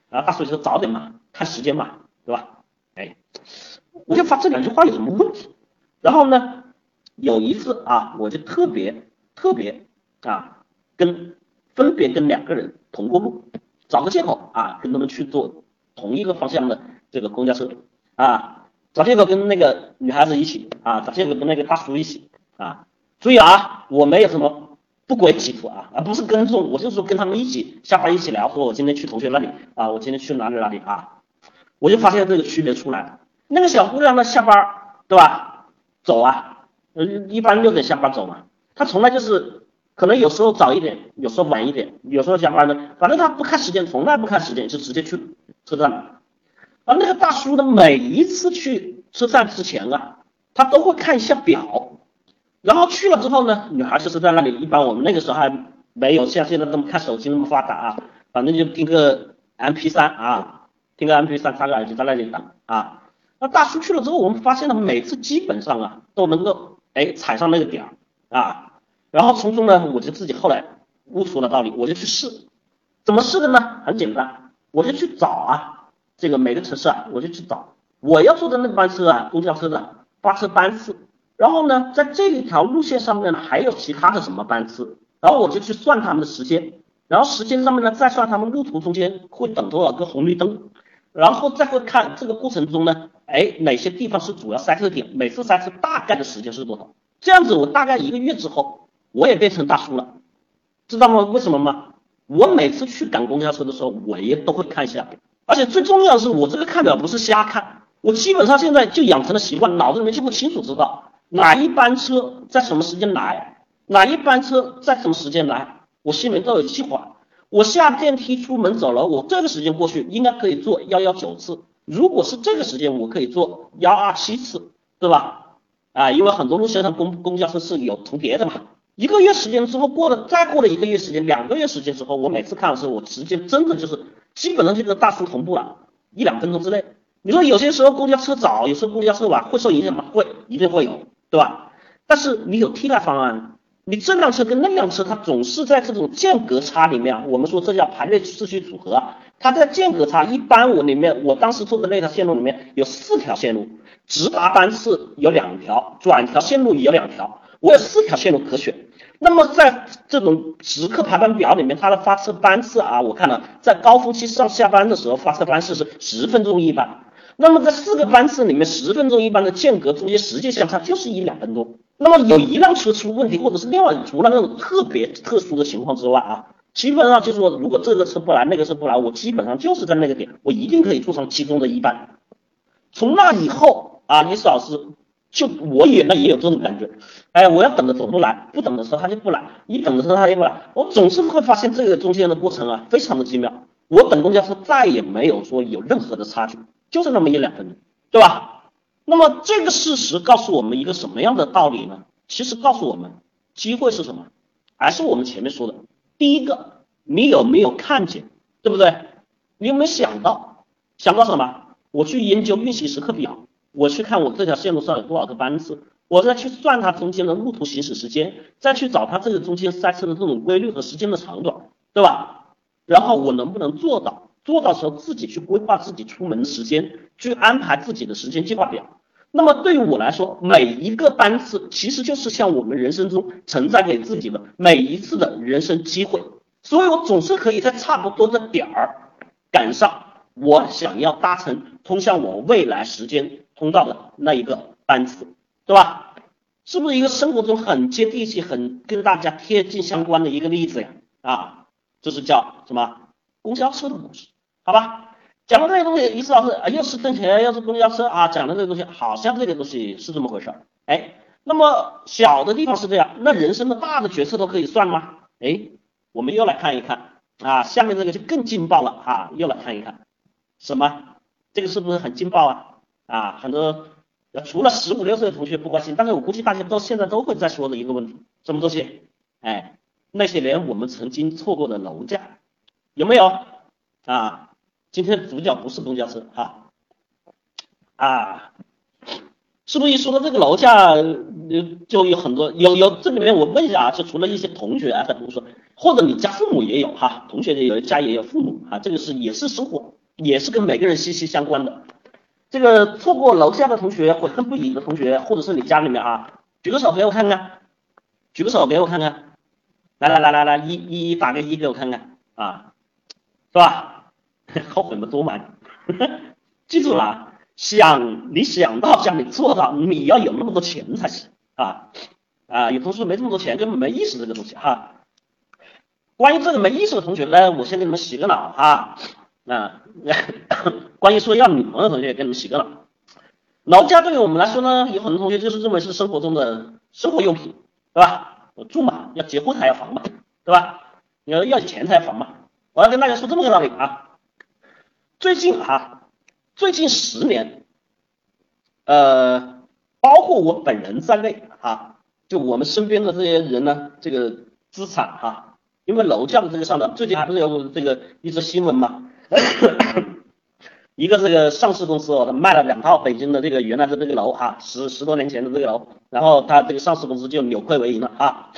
啊，大数就早点嘛，看时间嘛，对吧？哎，我就发这两句话有什么问题？然后呢，有一次啊，我就特别特别啊，跟分别跟两个人同过路，找个借口啊，跟他们去坐同一个方向的这个公交车啊，找借口跟那个女孩子一起啊，找借口跟那个大叔一起啊。注意啊，我没有什么不轨企图啊，而不是跟踪，我就是说跟他们一起下班一起聊，说我今天去同学那里啊，我今天去哪里哪里啊，我就发现这个区别出来了。那个小姑娘呢，下班对吧，走啊，一般六点下班走嘛，她从来就是可能有时候早一点，有时候晚一点，有时候加班呢，反正她不看时间，从来不看时间，就直接去车站了。而那个大叔呢，每一次去车站之前啊，他都会看一下表。然后去了之后呢，女孩就是在那里，一般我们那个时候还没有像现在那么看手机那么发达啊，反正就听个 M P 三 啊，听个 M P 三，插个耳机在那里打啊。那大叔去了之后，我们发现他每次基本上啊都能够哎踩上那个点啊，然后从中呢，我就自己后来悟出了道理，我就去试，怎么试的呢？很简单，我就去找啊，这个每个城市啊，我就去找我要坐的那班车啊，公交车的发车班次。然后呢，在这一条路线上面呢，还有其他的什么班次，然后我就去算他们的时间，然后时间上面呢，再算他们路途中间会等多少个红绿灯，然后再会看这个过程中呢，哎，哪些地方是主要塞车点，每次塞车大概的时间是多少，这样子我大概一个月之后，我也变成大叔了，知道吗？为什么吗？我每次去赶公交车的时候，我也都会看一下，而且最重要的是，我这个看表不是瞎看，我基本上现在就养成了习惯，脑子里面就会清楚知道。哪一班车在什么时间来，哪一班车在什么时间来，我心里面都有计划。我下电梯出门走了，我这个时间过去应该可以坐一一九次，如果是这个时间我可以坐一二七次，对吧？啊，因为很多路线上公公交车是有重叠的嘛。一个月时间之后过了，再过了一个月时间，两个月时间之后，我每次看的时候，我时间真的就是基本上就跟大叔同步了，一两分钟之内。你说有些时候公交车早，有时候公交车晚，会受影响吗？会，一定会有。对吧？但是你有替代方案，你这辆车跟那辆车，它总是在这种间隔差里面，我们说这叫排列秩序组合，它在间隔差，一般我里面，我当时做的那条线路里面有四条线路，直达班次有两条，转条线路也有两条，我有四条线路可选。那么在这种时刻排班表里面，它的发车班次啊，我看了，在高峰期上下班的时候，发车班次是十分钟一班。那么在四个班次里面，十分钟一班的间隔中间实际相差就是一两分钟。那么有一辆车出问题，或者是另外除了那种特别特殊的情况之外啊，基本上就是说，如果这个车不来，那个车不来，我基本上就是在那个点，我一定可以坐上其中的一班。从那以后啊，李老师就我也那也有这种感觉，哎，我要等着总不来，不等的时候他就不来，一等的时候他就不来，我总是会发现这个中间的过程啊，非常的奇妙。我等公交车再也没有说有任何的差距。就是那么一两分钟，对吧？那么这个事实告诉我们一个什么样的道理呢？其实告诉我们，机会是什么？还是我们前面说的，第一个，你有没有看见，对不对？你有没有想到？想到什么？我去研究运行时刻表，我去看我这条线路上有多少个班次，我再去算它中间的路途行驶时间，再去找它这个中间塞车的这种规律和时间的长短，对吧？然后我能不能做到？做到时候自己去规划自己出门的时间，去安排自己的时间计划表。那么对于我来说，每一个班次其实就是像我们人生中承载给自己的每一次的人生机会，所以我总是可以在差不多的点儿赶上我想要搭乘通向我未来时间通道的那一个班次，对吧？是不是一个生活中很接地气、很跟大家贴近相关的一个例子呀？啊，这是叫什么？公交车的故事，好吧？讲的这个东西，意思老师又是挣钱又是公交车啊，讲的这个东西好像这个东西是这么回事儿，哎，那么小的地方是这样，那人生的大的决策都可以算吗？哎，我们又来看一看啊，下面这个就更劲爆了啊，又来看一看，什么？这个是不是很劲爆啊？啊，很多除了十五六岁的同学不关心，但是我估计大家都现在都会在说的一个问题，什么东西？哎，那些年我们曾经错过的楼价。有没有啊？今天的主角不是公交车哈 啊, 啊，是不是一说到这个楼价，就有很多有有这里面我问一下啊，就除了一些同学啊在读书，或者你家父母也有哈，同学也有，家也有父母啊，这个是也是生活也是跟每个人息息相关的。这个错过楼下的同学，悔恨不已的同学，或者是你家里面啊，举个手给我看看，举个手给我看看，来来来来来，一一一打个一给我看看啊，是吧？后悔的多吗？记住了，想你想到想你做到，你要有那么多钱才行啊啊！有同学没这么多钱，根本没意识这个东西哈。关于这个没意识的同学呢，我先给你们洗个脑哈。啊，关于说要女朋友的同学，给你们洗个脑。楼家对于我们来说呢，有很多同学就是认为是生活中的生活用品，对吧？我住嘛，要结婚才要房嘛，对吧？你要要钱才要房嘛。我要跟大家说这么个道理啊。最近啊，最近十年，呃，包括我本人在内啊，就我们身边的这些人呢，这个资产哈，因为楼价的这个上涨，最近还不是有这个一则新闻嘛？一个这个上市公司哦，他卖了两套北京的这个原来的这个楼哈，十十多年前的这个楼，然后他这个上市公司就扭亏为盈了啊。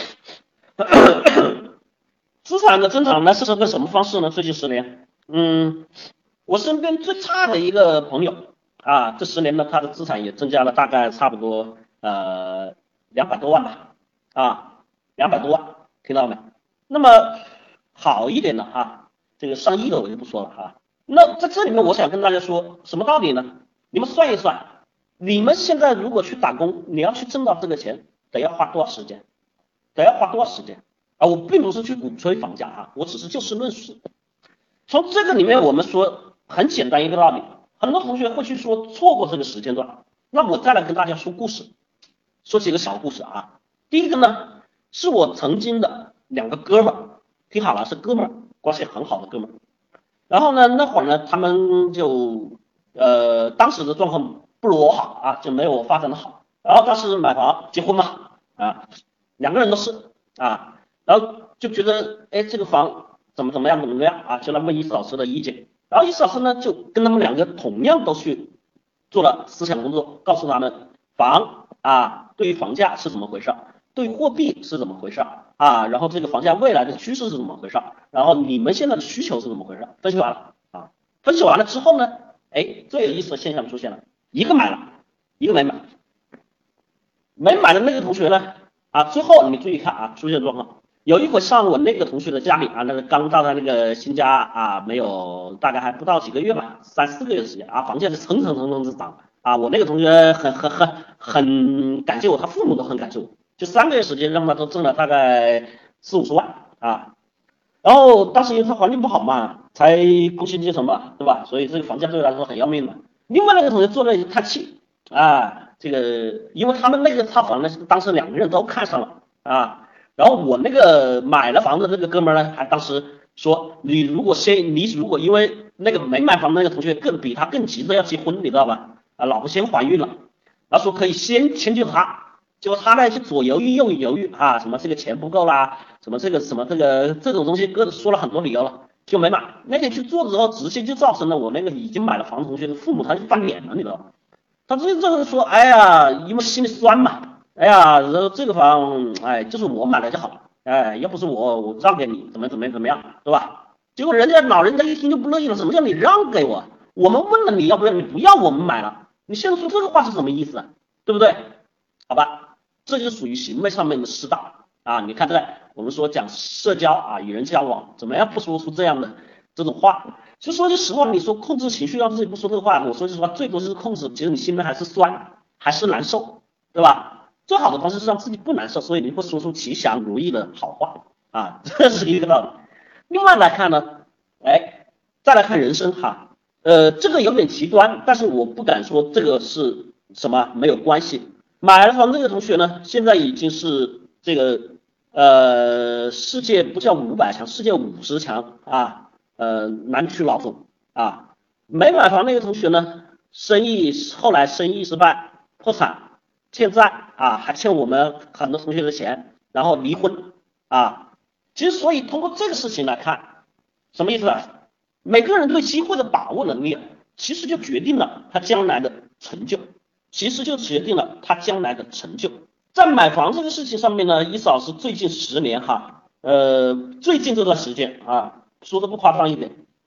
资产的增长呢是个什么方式呢？最近十年，嗯，我身边最差的一个朋友啊，这十年呢他的资产也增加了大概差不多呃两百多万吧，啊，两百多万，听到没？那么好一点的哈，这个上亿的我就不说了哈。那在这里面，我想跟大家说什么道理呢？你们算一算，你们现在如果去打工，你要去挣到这个钱，得要花多少时间？得要花多少时间啊？我并不是去鼓吹房价哈，我只是就事论事。从这个里面，我们说很简单一个道理，很多同学会去说错过这个时间段。那我再来跟大家说故事，说几个小故事啊。第一个呢，是我曾经的两个哥们儿，听好了，是哥们儿，关系很好的哥们儿。然后呢，那会儿呢，他们就呃，当时的状况不如我好啊，就没有我发展的好。然后当时买房结婚嘛，啊，两个人都是啊，然后就觉得，哎，这个房怎么怎么样怎么怎么样啊，就来问伊斯老师的意见。然后伊斯老师呢，就跟他们两个同样都去做了思想工作，告诉他们房啊，对于房价是怎么回事，对于货币是怎么回事啊，然后这个房价未来的趋势是怎么回事，然后你们现在的需求是怎么回事，分析完了啊，分析完了之后呢，哎，最有意思的现象出现了，一个买了，一个没买，没买的那个同学呢，啊，最后你注意看啊，出现状况，有一回上我那个同学的家里啊，那个刚到他那个新家啊，没有大概还不到几个月吧，三四个月的时间啊，房价是蹭蹭蹭蹭的涨啊，我那个同学很很很很感谢我，他父母都很感谢我。就三个月时间让他都挣了大概四五十万啊，然后当时因为他环境不好嘛，才工薪阶层嘛，对吧？所以这个房价对他来说很要命的。另外那个同学坐那里叹气啊，这个因为他们那个套房呢，当时两个人都看上了啊，然后我那个买了房的那个哥们呢，还当时说你如果先你如果因为那个没买房的那个同学更比他更急着要结婚，你知道吧？啊，老婆先怀孕了，然后说可以先迁就他。结果他呢就左犹豫右犹豫啊，什么这个钱不够啦，什么这个什么这个这种东西，各说了很多理由了，就没买。那天去做的时候，直接就造成了我那个已经买了房的同学的父母他就翻脸了，你知道吗？他这这个说，哎呀，因为心里酸嘛，哎呀，然后这个房，哎，就是我买了就好了，哎，要不是我，我让给你，怎么怎么怎么样，对吧？结果人家老人家一听就不乐意了，什么叫你让给我？我们问了你要不要，你不要，我们买了，你现在说这个话是什么意思啊？对不对？好吧。这就属于行为上面的失当啊！你看，在我们说讲社交啊，与人交往，怎么样不说出这样的这种话？就说句实话，你说控制情绪，要是不说这个话，我说句实话，最多就是控制，其实你心里还是酸，还是难受，对吧？最好的方式是让自己不难受，所以你会说出吉祥如意的好话啊，这是一个道理。另外来看呢，哎，再来看人生哈，呃，这个有点极端，但是我不敢说这个是什么没有关系。买了房这个同学呢，现在已经是这个呃世界不叫五百强，世界五十强啊，呃南区老总啊。没买房那个同学呢，生意后来生意失败，破产，欠债啊，还欠我们很多同学的钱，然后离婚啊。其实所以通过这个事情来看，什么意思啊？每个人对机会的把握能力，其实就决定了他将来的成就。其实就决定了他将来的成就。在买房这个事情上面呢，伊斯老师最近十年哈，呃，最近这段时间啊，说的不夸张一点，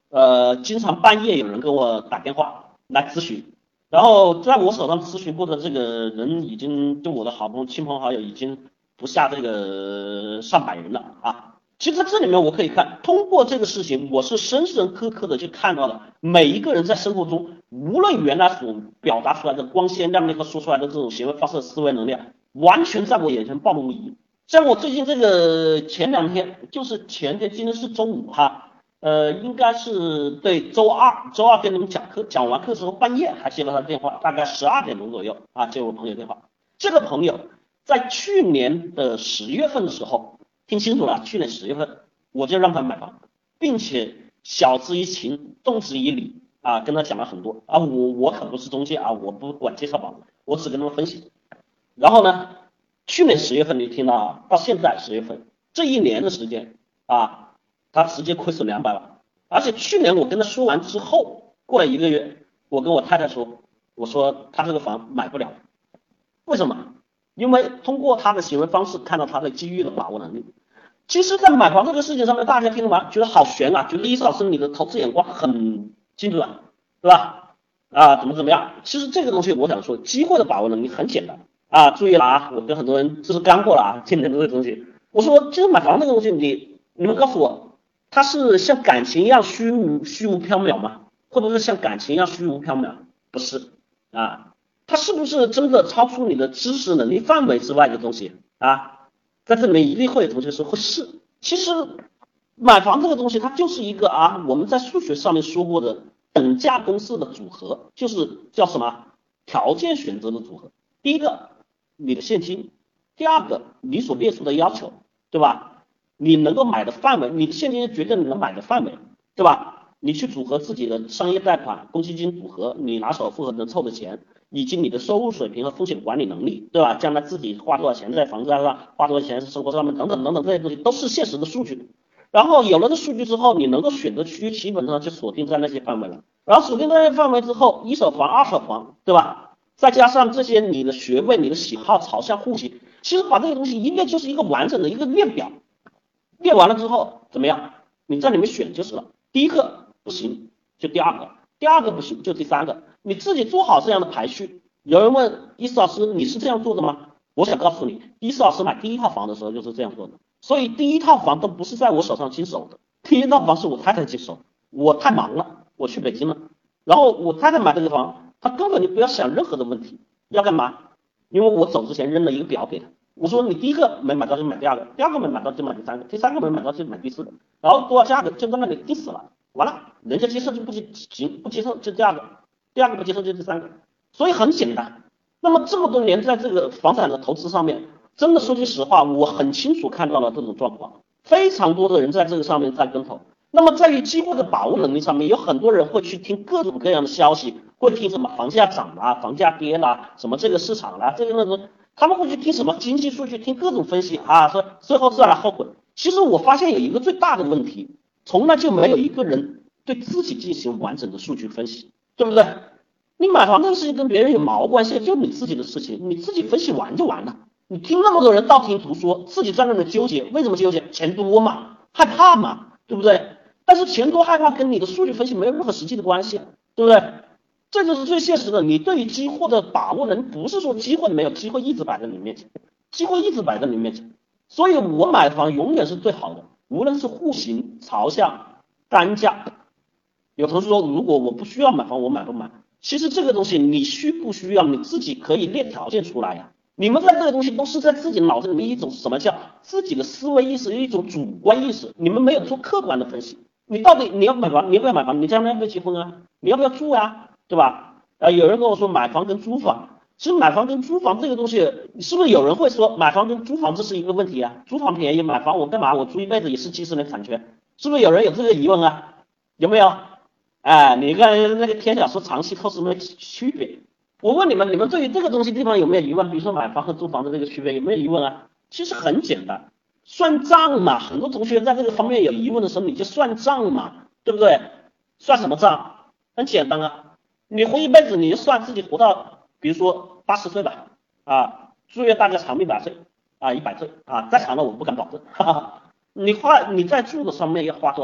呃，经常半夜有人给我打电话来咨询，然后在我手上咨询过的这个人已经就我的好朋友、亲朋好友已经不下这个上百人了啊。其实在这里面我可以看，通过这个事情，我是深深刻刻的去看到了每一个人在生活中，无论原来所表达出来的光鲜亮丽和说出来的这种行为方式、思维能力，完全在我眼前暴露无遗。像我最近这个前两天，就是前天，今天是周五哈。呃，应该是对周二，周二跟你们讲课，讲完课之后半夜还接了他的电话，大概十二点钟左右啊，接我朋友电话。这个朋友在去年的十月份的时候，听清楚了，去年十月份我就让他买房，并且晓之以情，动之以理啊，跟他讲了很多啊，我我可不是中介啊，我不管介绍房子，我只跟他们分析。然后呢，去年十月份你听到啊，到现在十月份这一年的时间啊。他直接亏损两百万，而且去年我跟他说完之后，过了一个月，我跟我太太说，我说他这个房买不了，为什么？因为通过他的行为方式看到他的机遇的把握能力。其实，在买房这个事情上面，大家听完觉得好悬啊，觉得伊斯老师你的投资眼光很精准，对吧？啊，怎么怎么样？其实这个东西我想说，机会的把握能力很简单啊，注意了啊，我跟很多人这是干货了啊，今天这个东西，我说其实买房这个东西，你你们告诉我。它是像感情一样虚无虚无缥缈吗？会不会像感情一样虚无缥缈？不是啊，它是不是真的超出你的知识能力范围之外的东西啊？在这里面一定会有同学说会是。其实买房这个东西，它就是一个啊，我们在数学上面说过的等价公式的组合，就是叫什么条件选择的组合。第一个，你的现金；第二个，你所列出的要求，对吧？你能够买的范围，你的现金决定你能买的范围，对吧？你去组合自己的商业贷款、公积金组合，你拿首付和能凑的钱，以及你的收入水平和风险管理能力，对吧？将来自己花多少钱在房子上，花多少钱生活上面等等等等这些东西都是现实的数据。然后有了这数据之后，你能够选择区基本上就锁定在那些范围了。然后锁定在那些范围之后，一手房、二手房，对吧？再加上这些你的学位、你的喜好、朝向、户籍，其实把这个东西一列就是一个完整的一个列表。列完了之后怎么样？你在里面选就是了。第一个不行就第二个，第二个不行就第三个，你自己做好这样的排序。有人问伊斯老师你是这样做的吗？我想告诉你，伊斯老师买第一套房的时候就是这样做的，所以第一套房都不是在我手上经手的，第一套房是我太太经手，我太忙了，我去北京了，然后我太太买这个房，她根本就不要想任何的问题，要干嘛？因为我走之前扔了一个表给她。我说你第一个没买到就买第二个，第二个没买到就买第三个，第三个没买到就买第四个，然后多少价格就在那里定死了，完了，人家接受就不接行，不接受就第二个，第二个不接受就第三个，所以很简单。那么这么多年在这个房产的投资上面，真的说句实话，我很清楚看到了这种状况，非常多的人在这个上面占跟头。那么在于机会的把握能力上面，有很多人会去听各种各样的消息，会听什么房价涨啦、房价跌啦、什么这个市场啦、这个那个。他们会去听什么经济数据，听各种分析啊，说最后再来后悔。其实我发现有一个最大的问题，从来就没有一个人对自己进行完整的数据分析，对不对？你买房这个事情跟别人有毛关系，就你自己的事情，你自己分析完就完了。你听那么多人道听途说，自己在那里纠结，为什么纠结？钱多嘛，害怕嘛，对不对？但是钱多害怕跟你的数据分析没有任何实际的关系，对不对？这就是最现实的，你对于机会的把握能不是说机会没有，机会一直摆在你面前，机会一直摆在你面前，所以我买房永远是最好的，无论是户型、朝向、单价。有同事说，如果我不需要买房，我买不买？其实这个东西你需不需要，你自己可以列条件出来呀。你们在这个东西都是在自己脑子里面一种什么叫自己的思维意识，一种主观意识，你们没有做客观的分析。你到底你要买房，你要不要买房？你将来要不要结婚啊？你要不要住啊？对吧？呃，有人跟我说买房跟租房，其实买房跟租房这个东西，是不是有人会说买房跟租房这是一个问题啊？租房便宜，买房我干嘛？我租一辈子也是几十年产权，是不是有人有这个疑问啊？有没有？哎，你看那个天晓说长期透视没有区别，我问你们，你们对于这个东西地方有没有疑问？比如说买房和租房的这个区别有没有疑问啊？其实很简单，算账嘛。很多同学在这个方面有疑问的时候，你就算账嘛，对不对？算什么账？很简单啊。你活一辈子，你就算自己活到，比如说八十岁吧，啊，祝愿大家长命百岁，啊，一百岁，啊，再长了我不敢保证，哈哈。你花你在住的上面要花多少钱？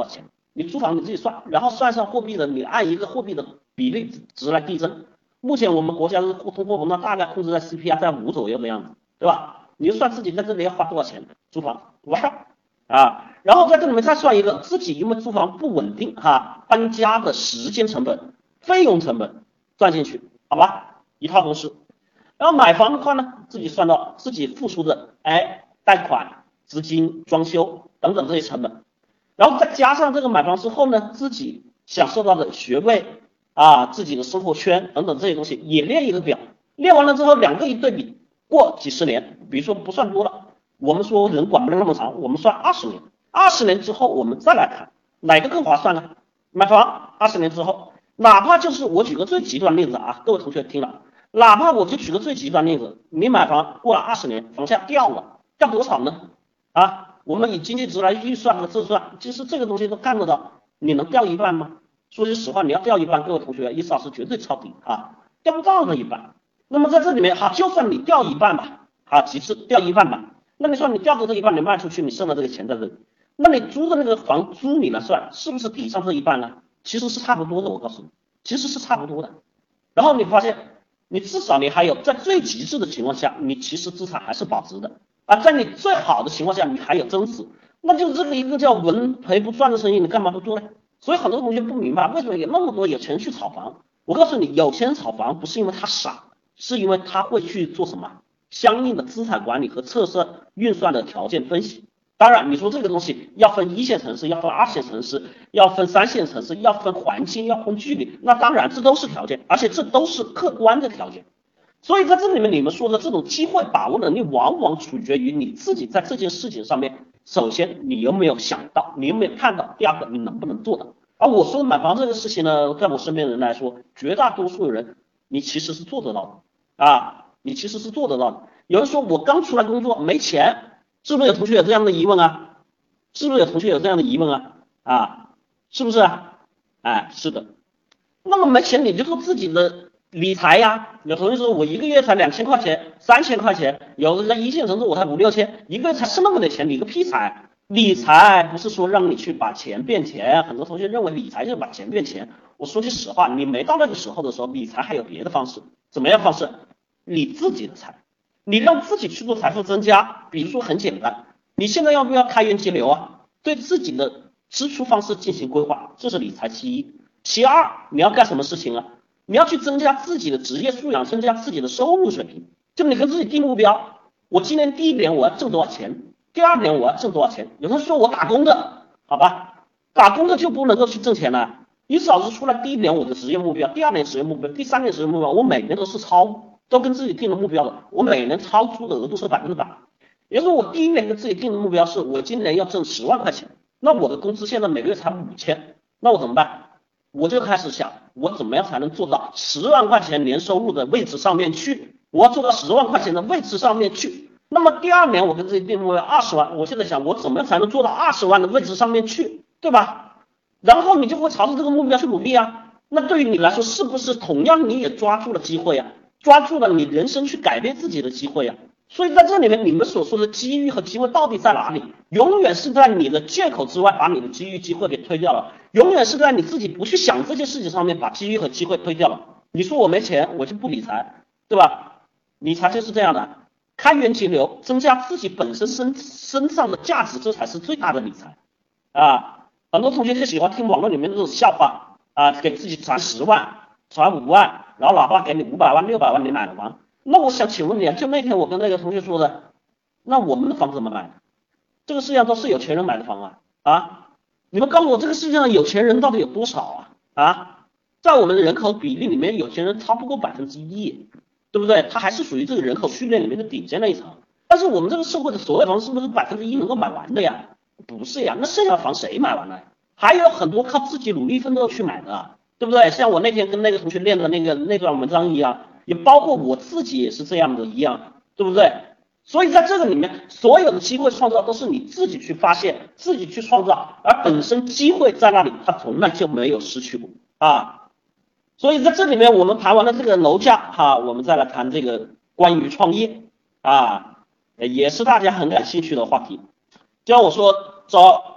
你租房你自己算，然后算上货币的，你按一个货币的比例值来递增。目前我们国家的通货膨胀大概控制在 C P I 在五左右的样子，对吧？你就算自己在这里要花多少钱租房，完事儿啊。然后在这里面再算一个自己因为租房不稳定哈，搬家的时间成本、费用成本算进去，好吧？一套公式。然后买房的话呢，自己算到自己付出的哎贷款、资金、装修等等这些成本。然后再加上这个买房之后呢，自己享受到的学位啊，自己的生活圈等等这些东西也列一个表，列完了之后两个一对比，过几十年，比如说不算多了，我们说人管不了那么长，我们算二十年，二十年之后我们再来看哪个更划算呢？买房二十年之后，哪怕就是我举个最极端例子啊，各位同学听了，哪怕我就举个最极端例子，你买房过了二十年，房价掉了，掉多少呢？啊？我们以经济值来预算和自算，其实这个东西都看得到，你能掉一半吗？说句实话，你要掉一半，各位同学，意思老师绝对抄底啊，掉不到那一半。那么在这里面，好，就算你掉一半吧，好，其次掉一半吧，那你说你掉的这一半你卖出去，你剩的这个钱在这里，那你租的那个房租你来算，是不是抵上这一半呢？其实是差不多的，我告诉你，其实是差不多的。然后你发现，你至少你还有在最极致的情况下，你其实资产还是保值的。啊，在你最好的情况下，你还有增值，那就是这个一个叫稳赔不赚的生意，你干嘛不做呢？所以很多同学不明白，为什么有那么多有钱人去炒房？我告诉你，有钱人炒房不是因为他傻，是因为他会去做什么相应的资产管理和测试运算的条件分析。当然，你说这个东西要分一线城市，要分二线城市，要分三线城市，要分环境，要分距离，那当然这都是条件，而且这都是客观的条件。所以在这里面你们说的这种机会把握能力，往往取决于你自己在这件事情上面，首先你有没有想到，你有没有看到，第二个你能不能做到。而我说的买房这个事情呢，在我身边的人来说，绝大多数人你其实是做得到的啊，你其实是做得到的。有人说我刚出来工作没钱，是不是有同学有这样的疑问啊？是不是有同学有这样的疑问啊？啊，是不是啊？哎，是的。那么没钱你就做自己的理财呀，有同学说我一个月才两千块钱、三千块钱，有的在一线城市我才五六千，一个月才是那么点钱，理个屁财！理财不是说让你去把钱变钱，很多同学认为理财就是把钱变钱。我说句实话，你没到那个时候的时候，理财还有别的方式。怎么样方式？理自己的财，你让自己去做财富增加。比如说很简单，你现在要不要开源节流啊？对自己的支出方式进行规划，这是理财其一。其二，你要干什么事情啊？你要去增加自己的职业素养，增加自己的收入水平。就你跟自己定目标，我今年第一年我要挣多少钱，第二年我要挣多少钱。有人说我打工的，好吧，打工的就不能够去挣钱了。你至少是出来第一年我的职业目标，第二年职业目标，第三年职业目标，我每年都是超，都跟自己定的目标的，我每年超出的额度是百分之百。也就是说我第一年跟自己定的目标是我今年要挣十万块钱，那我的工资现在每个月才五千，那我怎么办？我就开始想，我怎么样才能做到十万块钱年收入的位置上面去？我要做到十万块钱的位置上面去。那么第二年我跟自己定目标二十万，我现在想我怎么样才能做到二十万的位置上面去，对吧？然后你就会朝着这个目标去努力啊。那对于你来说，是不是同样你也抓住了机会啊？抓住了你人生去改变自己的机会啊？所以在这里面，你们所说的机遇和机会到底在哪里？永远是在你的借口之外，把你的机遇机会给推掉了；永远是在你自己不去想这些事情上面，把机遇和机会推掉了。你说我没钱，我就不理财，对吧？理财就是这样的，开源节流，增加自己本身身身上的价值，这才是最大的理财啊！很多同学就喜欢听网络里面这种笑话啊，给自己传十万、传五万，然后老爸给你五百万、六百万，你买了房。那我想请问你啊，就那天我跟那个同学说的，那我们的房怎么买的？这个世界上都是有钱人买的房啊啊！你们告诉我，这个世界上有钱人到底有多少啊啊？在我们的人口比例里面，有钱人超不过百分之一，对不对？他还是属于这个人口序列里面的顶尖那一层。但是我们这个社会的所有房是不是百分之一能够买完的呀？不是呀，那剩下的房谁买完了？还有很多靠自己努力奋斗去买的，对不对？像我那天跟那个同学练的那个那段文章一样。也包括我自己也是这样的一样，对不对？所以在这个里面，所有的机会创造都是你自己去发现，自己去创造，而本身机会在那里，它从来就没有失去过啊。所以在这里面，我们谈完了这个楼价哈，我们再来谈这个关于创业啊，也是大家很感兴趣的话题。就像我说，找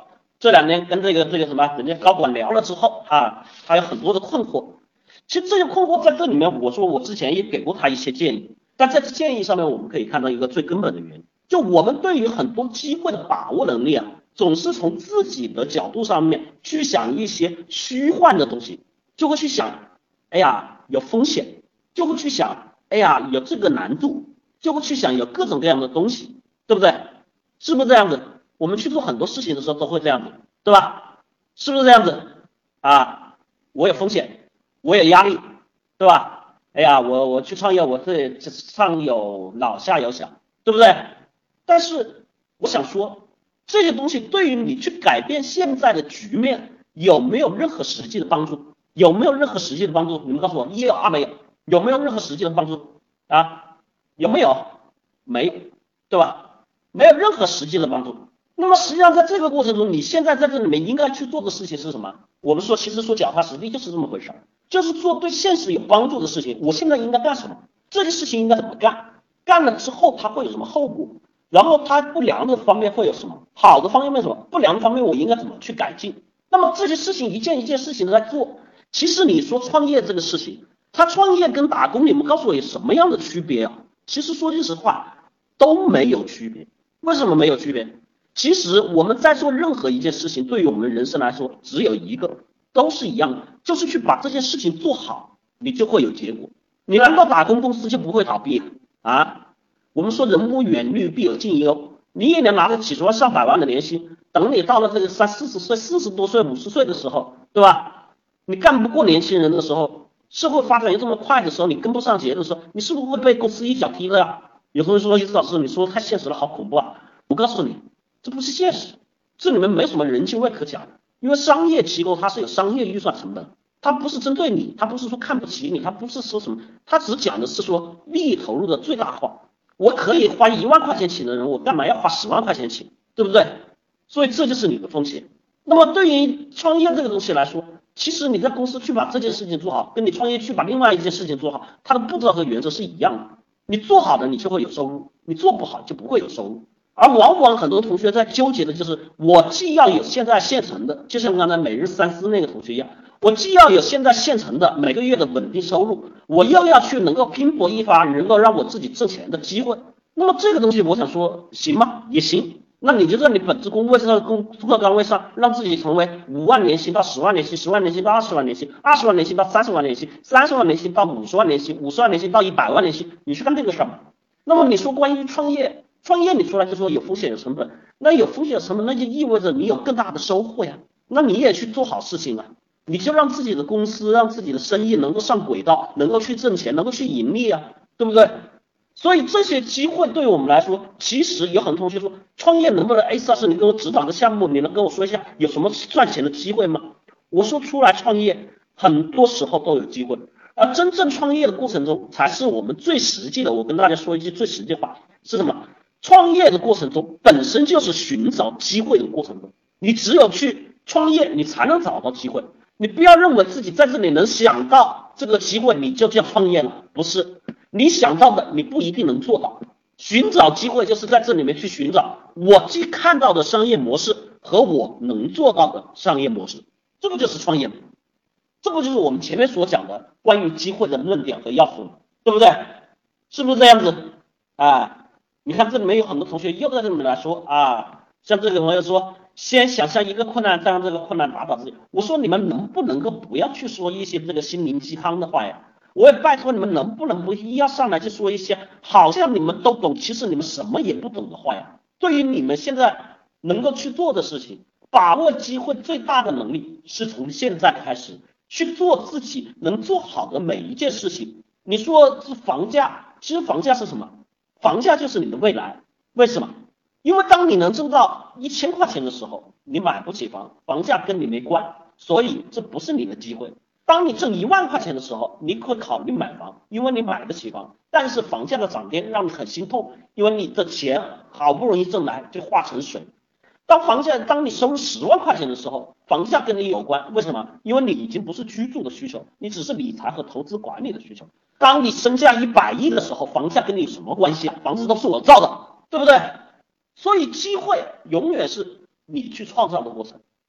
这两年跟这个这个什么人家高管聊了之后啊，他有很多的困惑。其实这些困惑在这里面，我说我之前也给过他一些建议，但在建议上面我们可以看到一个最根本的原因，就我们对于很多机会的把握能力啊，总是从自己的角度上面去想一些虚幻的东西，就会去想，哎呀有风险，就会去想，哎呀有这个难度，就会去想有各种各样的东西，对不对？是不是这样子？我们去做很多事情的时候都会这样子，对吧？是不是这样子啊？我有风险。我有压力，对吧？哎呀，我我去创业，我是上有老下有小，对不对？但是我想说，这些东西对于你去改变现在的局面有没有任何实际的帮助？有没有任何实际的帮助？你们告诉我，一有二没有？有没有任何实际的帮助啊？有没有？没有，对吧？没有任何实际的帮助。那么实际上在这个过程中，你现在在这里面应该去做的事情是什么？我们说，其实说脚踏实地就是这么回事，就是做对现实有帮助的事情。我现在应该干什么？这些事情应该怎么干？干了之后它会有什么后果？然后它不良的方面会有什么？好的方面什么？不良的方面我应该怎么去改进？那么这些事情一件一件事情的在做。其实你说创业这个事情，他创业跟打工，你们告诉我有什么样的区别啊？其实说句实话，都没有区别。为什么没有区别？其实我们在做任何一件事情，对于我们人生来说，只有一个，都是一样的，就是去把这件事情做好，你就会有结果。你难道打工公司就不会倒闭啊？我们说人无远虑，必有近忧。你一年拿着几十万、上百万的年薪，等你到了这个三四十岁、四十多岁、五十岁的时候，对吧？你干不过年轻人的时候，社会发展又这么快的时候，你跟不上节的时候，你是不是会被公司一脚踢了呀？有同学说，叶子老师，你说太现实了，好恐怖啊！我告诉你，这不是现实，这里面没什么人情味可讲，因为商业机构它是有商业预算成本，它不是针对你，它不是说看不起你，它不是说什么，它只讲的是说利益投入的最大化。我可以花一万块钱请的人，我干嘛要花十万块钱请，对不对？所以这就是你的风险。那么对于创业这个东西来说，其实你在公司去把这件事情做好，跟你创业去把另外一件事情做好，它的步骤和原则是一样的。你做好的，你就会有收入；你做不好就不会有收入。而往往很多同学在纠结的就是，我既要有现在现成的，就像刚才每日三思那个同学一样，我既要有现在现成的每个月的稳定收入，我又要去能够拼搏一发，能够让我自己挣钱的机会。那么这个东西，我想说，行吗？也行。那你就在你本职工位上、工作岗位上，让自己成为五万年薪到十万年薪，十万年薪到二十万年薪，二十万年薪到三十万年薪，三十万年薪到五十万年薪，五十万年薪到一百万年薪，你去干这个事儿。那么你说关于创业？创业你出来就说有风险有成本，那有风险有成本，那就意味着你有更大的收获呀。那你也去做好事情啊，你就让自己的公司、让自己的生意能够上轨道，能够去挣钱，能够去盈利啊，对不对？所以这些机会对我们来说，其实有很多同学说创业能不能 A 老师，你给我指导个项目，你能跟我说一下有什么赚钱的机会吗？我说出来创业很多时候都有机会，而真正创业的过程中才是我们最实际的。我跟大家说一句最实际话是什么？创业的过程中本身就是寻找机会的过程中，你只有去创业，你才能找到机会。你不要认为自己在这里能想到这个机会，你就叫创业了，不是。你想到的，你不一定能做到。寻找机会就是在这里面去寻找我既看到的商业模式和我能做到的商业模式，这个就是创业。这不就是我们前面所讲的关于机会的论点和要素，对不对？是不是这样子啊？你看这里面有很多同学又在这里面来说啊，像这个朋友说，先想象一个困难，再让这个困难打倒自己。我说你们能不能够不要去说一些这个心灵鸡汤的话呀？我也拜托你们能不能不一要上来就说一些好像你们都懂，其实你们什么也不懂的话呀？对于你们现在能够去做的事情，把握机会最大的能力是从现在开始去做自己能做好的每一件事情。你说是房价，其实房价是什么？房价就是你的未来。为什么？因为当你能挣到一千块钱的时候，你买不起房，房价跟你没关，所以这不是你的机会。当你挣一万块钱的时候，你会考虑买房，因为你买得起房，但是房价的涨跌让你很心痛，因为你的钱好不容易挣来就化成水。当房价，当你收入十万块钱的时候，房价跟你有关，为什么？因为你已经不是居住的需求，你只是理财和投资管理的需求。当你身价一百亿的时候，房价跟你有什么关系啊？房子都是我造的，对不对？所以机会永远是你去创造的过程。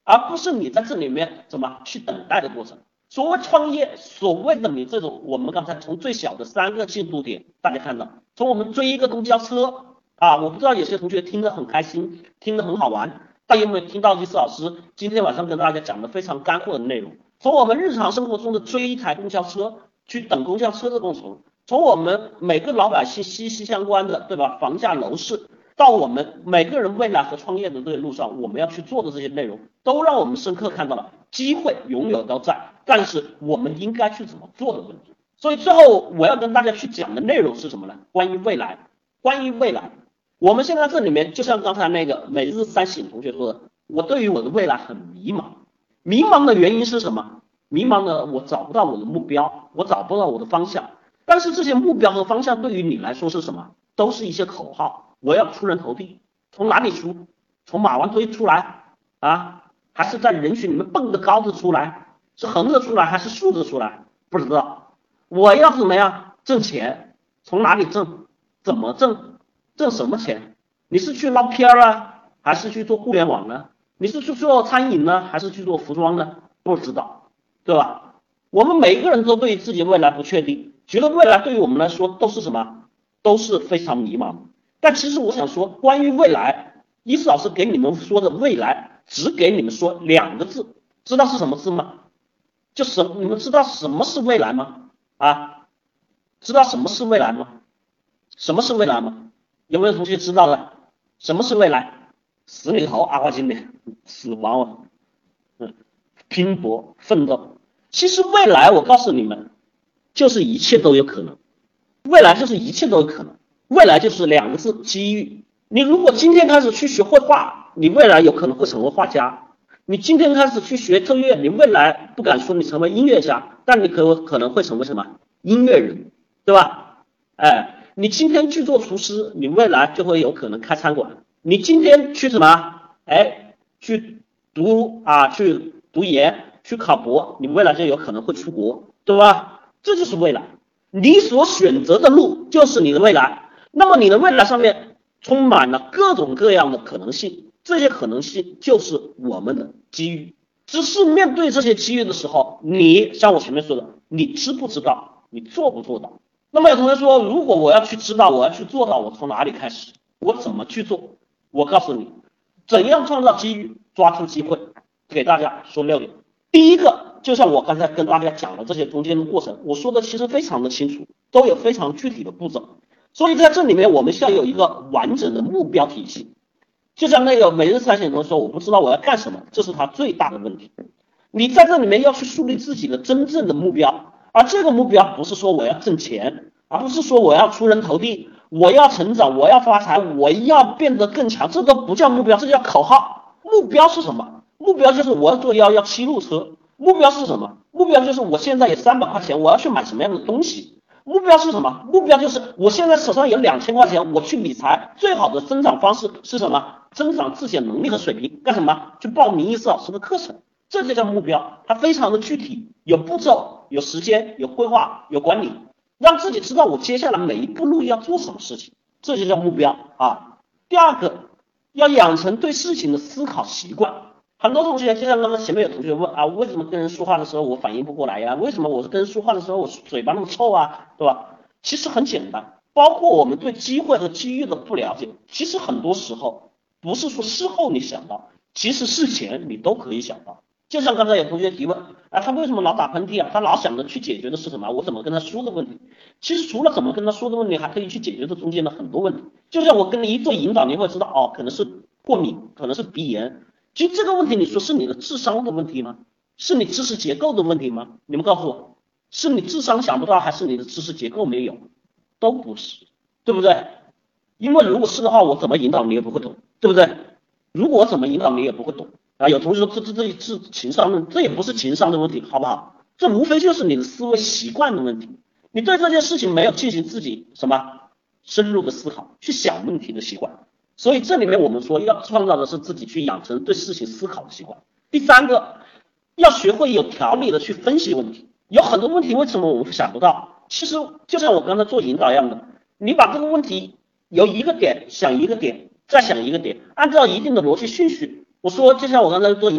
而不是你在这里面怎么去等待的过程。所谓创业，所谓的你这种，我们刚才从最小的三个进度点，大家看到，从我们追一个公交车啊，我不知道有些同学听得很开心，听得很好玩，大家有没有听到李思老师今天晚上跟大家讲的非常干货的内容？从我们日常生活中的追一台公交车，去等公交车的过程，从我们每个老百姓息息相关的，对吧？房价、楼市，到我们每个人未来和创业的这个路上，我们要去做的这些内容，都让我们深刻看到了机会永远都在，但是我们应该去怎么做的问题。所以最后我要跟大家去讲的内容是什么呢？关于未来，关于未来，我们现在这里面就像刚才那个每日三省同学说的，我对于我的未来很迷茫，迷茫的原因是什么？迷茫的我找不到我的目标，我找不到我的方向。但是这些目标和方向对于你来说是什么？都是一些口号。我要出人头地，从哪里出？从马王堆出来啊？还是在人群里面蹦得高的出来？是横着出来还是竖着出来？不知道。我要怎么样挣钱？从哪里挣？怎么挣？挣什么钱？你是去捞片啊，还是去做互联网呢？你是去做餐饮呢，还是去做服装呢？不知道，对吧？我们每个人都对自己未来不确定，觉得未来对于我们来说都是什么？都是非常迷茫。但其实我想说，关于未来，伊思老师给你们说的未来，只给你们说两个字，知道是什么字吗？就是你们知道什么是未来吗？啊，知道什么是未来吗？什么是未来吗？有没有同学知道的？什么是未来？死里头阿花经典，死亡了，嗯，拼搏奋斗。其实未来我告诉你们，就是一切都有可能，未来就是一切都有可能，未来就是两个字，机遇。你如果今天开始去学绘画，你未来有可能会成为画家；你今天开始去学奏乐，你未来不敢说你成为音乐家，但你可可能会成为什么音乐人，对吧？哎，你今天去做厨师，你未来就会有可能开餐馆；你今天去什么？哎，去读啊，去读研，去考博，你未来就有可能会出国，对吧？这就是未来，你所选择的路就是你的未来。那么你的未来上面充满了各种各样的可能性，这些可能性就是我们的机遇。只是面对这些机遇的时候，你像我前面说的，你知不知道？你做不做到？那么有同学说，如果我要去知道，我要去做到，我从哪里开始？我怎么去做？我告诉你，怎样创造机遇，抓住机会。给大家说六点。第一个，就像我刚才跟大家讲的这些中间的过程，我说的其实非常的清楚，都有非常具体的步骤。所以在这里面，我们需要有一个完整的目标体系。就像那个每日三省同学说，我不知道我要干什么，这是他最大的问题。你在这里面要去树立自己的真正的目标，而这个目标不是说我要挣钱，而不是说我要出人头地，我要成长，我要发财，我要变得更强，这都不叫目标，这叫口号。目标是什么？目标就是我要做幺幺七路车。目标是什么？目标就是我现在有三百块钱，我要去买什么样的东西。目标是什么？目标就是我现在手上有两千块钱，我去理财，最好的增长方式是什么？增长自己的能力和水平。干什么？去报名伊思老师的课程，这就叫目标。它非常的具体，有步骤，有时间，有规划，有管理，让自己知道我接下来每一步路要做什么事情，这就叫目标啊。第二个，要养成对事情的思考习惯。很多同学就像刚刚前面有同学问啊，为什么跟人说话的时候我反应不过来呀？为什么我是跟人说话的时候我嘴巴那么臭啊，对吧？其实很简单，包括我们对机会和机遇的不了解，其实很多时候不是说事后你想到，其实事前你都可以想到。就像刚才有同学提问啊，他为什么老打喷嚏啊？他老想着去解决的是什么？我怎么跟他说的问题。其实除了怎么跟他说的问题，还可以去解决这中间的很多问题。就像我跟你一做引导，你会知道哦，可能是过敏，可能是鼻炎。其实这个问题，你说是你的智商的问题吗？是你知识结构的问题吗？你们告诉我，是你智商想不到，还是你的知识结构没有？都不是，对不对？因为如果是的话，我怎么引导你也不会懂，对不对？如果我怎么引导你也不会懂啊。有同学说这这这是情商的，这也不是情商的问题，好不好？这无非就是你的思维习惯的问题，你对这件事情没有进行自己什么深入的思考，去想问题的习惯。所以这里面我们说要创造的是自己去养成对事情思考的习惯。第三个，要学会有条理的去分析问题。有很多问题为什么我们想不到？其实就像我刚才做引导一样的，你把这个问题由一个点想一个点，再想一个点，按照一定的逻辑顺序。我说就像我刚才做引导，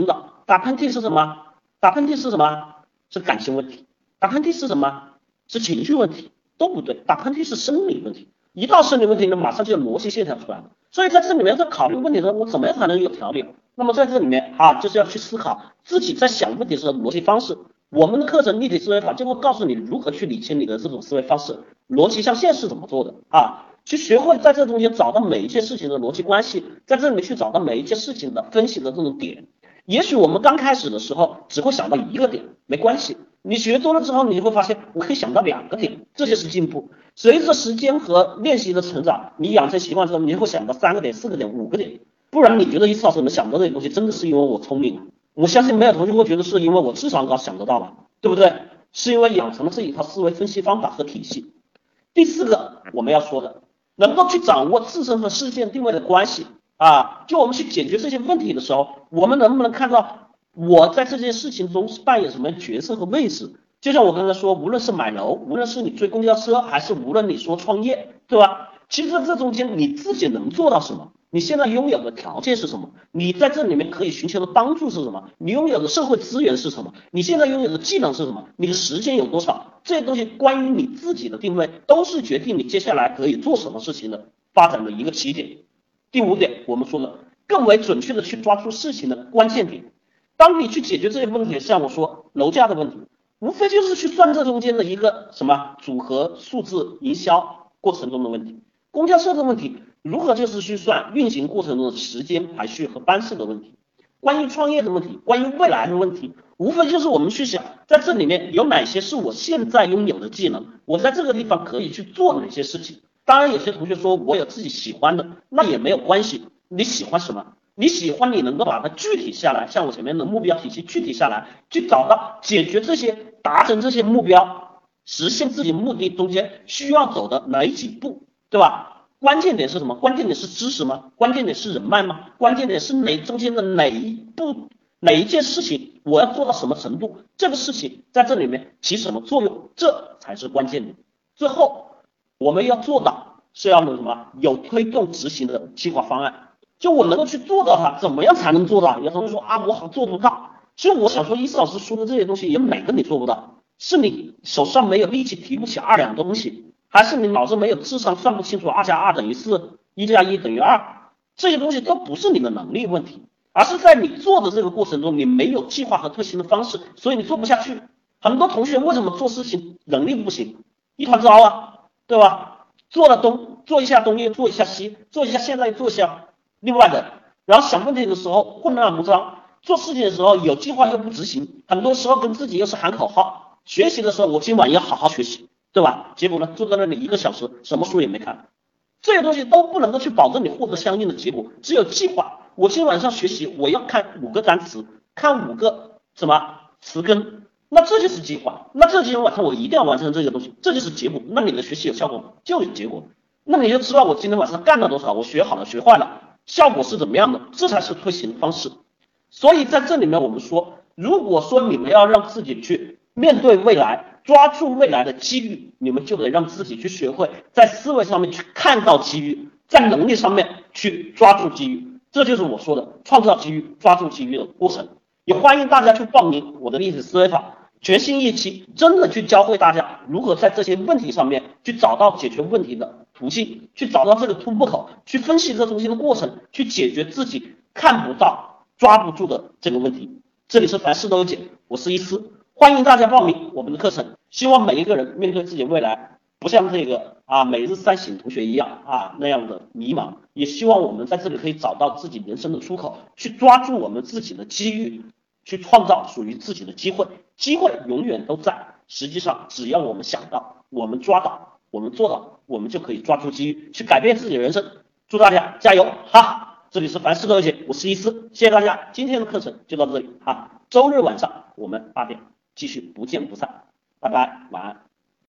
打喷嚏是什么？打喷嚏是什么？是感情问题。打喷嚏是什么？是情绪问题。都不对，打喷嚏是生理问题。一到生理问题呢，马上就有逻辑线条出来了。所以在这里面在考虑问题的时候，我怎么样才能有条理？那么在这里面啊，就是要去思考自己在想问题时的逻辑方式。我们的课程立体思维法就会告诉你如何去理清你的这种思维方式，逻辑象限是怎么做的啊？去学会在这中间找到每一件事情的逻辑关系，在这里面去找到每一件事情的分析的这种点。也许我们刚开始的时候只会想到一个点，没关系，你学多了之后，你就会发现我可以想到两个点，这就是进步。随着时间和练习的成长，你养成习惯之后，你就会想到三个点、四个点、五个点。不然你觉得一次老师能想到这些东西，真的是因为我聪明？我相信没有同学会觉得是因为我智商高想得到吧，对不对？是因为养成了这一套思维分析方法和体系。第四个我们要说的，能够去掌握自身和事件定位的关系啊，就我们去解决这些问题的时候，我们能不能看到我在这件事情中是扮演什么角色和位置？就像我刚才说，无论是买楼，无论是你追公交车，还是无论你说创业，对吧？其实这中间你自己能做到什么？你现在拥有的条件是什么？你在这里面可以寻求的帮助是什么？你拥有的社会资源是什么？你现在拥有的技能是什么？你的时间有多少？这些东西关于你自己的定位，都是决定你接下来可以做什么事情的发展的一个起点。第五点，我们说的更为准确的去抓住事情的关键点。当你去解决这些问题，像我说楼价的问题，无非就是去算这中间的一个什么组合数字营销过程中的问题。公交车的问题，如何就是去算运行过程中的时间排序和班次的问题。关于创业的问题，关于未来的问题，无非就是我们去想，在这里面有哪些是我现在拥有的技能，我在这个地方可以去做哪些事情。当然有些同学说我有自己喜欢的，那也没有关系，你喜欢什么？你喜欢你能够把它具体下来，像我前面的目标体系具体下来，去找到解决这些达成这些目标实现自己目的中间需要走的哪几步，对吧？关键点是什么？关键点是知识吗？关键点是人脉吗？关键点是哪中间的哪一步哪一件事情我要做到什么程度，这个事情在这里面起什么作用，这才是关键点。最后我们要做到是要有什么？有推动执行的计划方案。就我能够去做到它，怎么样才能做到？有同学说啊，我好做不到。其实我想说，伊思老师说的这些东西，有哪个你做不到？是你手上没有力气提不起二两东西，还是你脑子没有智商算不清楚二加二等于四，一加一等于二？这些东西都不是你的能力问题，而是在你做的这个过程中，你没有计划和推行的方式，所以你做不下去。很多同学为什么做事情能力不行？一团糟啊，对吧？做了东做一下东又做一下西，做一下现在又做一下另外的，然后想问题的时候混乱无章，做事情的时候有计划又不执行，很多时候跟自己又是喊口号。学习的时候我今晚要好好学习，对吧？结果呢，坐在那里一个小时，什么书也没看，这些东西都不能够去保证你获得相应的结果。只有计划，我今天晚上学习，我要看五个单词，看五个什么词根，那这就是计划。那这今天晚上我一定要完成这个东西，这就是结果。那你的学习有效果吗？就有结果。那你就知道我今天晚上干了多少，我学好了学坏了，效果是怎么样的，这才是推行的方式。所以在这里面我们说，如果说你们要让自己去面对未来，抓住未来的机遇，你们就得让自己去学会在思维上面去看到机遇，在能力上面去抓住机遇。这就是我说的创造机遇、抓住机遇的过程。也欢迎大家去报名我的立体思维法全新一期，真的去教会大家如何在这些问题上面去找到解决问题的途径，去找到这个突破口，去分析这中间的过程，去解决自己看不到抓不住的这个问题。这里是凡事都有解，我是伊思，欢迎大家报名我们的课程。希望每一个人面对自己未来，不像这个啊每日三省同学一样啊那样的迷茫，也希望我们在这里可以找到自己人生的出口，去抓住我们自己的机遇，去创造属于自己的机会。机会永远都在，实际上只要我们想到，我们抓到，我们做到，我们就可以抓住机遇，去改变自己的人生。祝大家加油哈！这里是凡事都有解，我是伊思，谢谢大家，今天的课程就到这里哈。周日晚上我们八点继续不见不散，拜拜，晚安。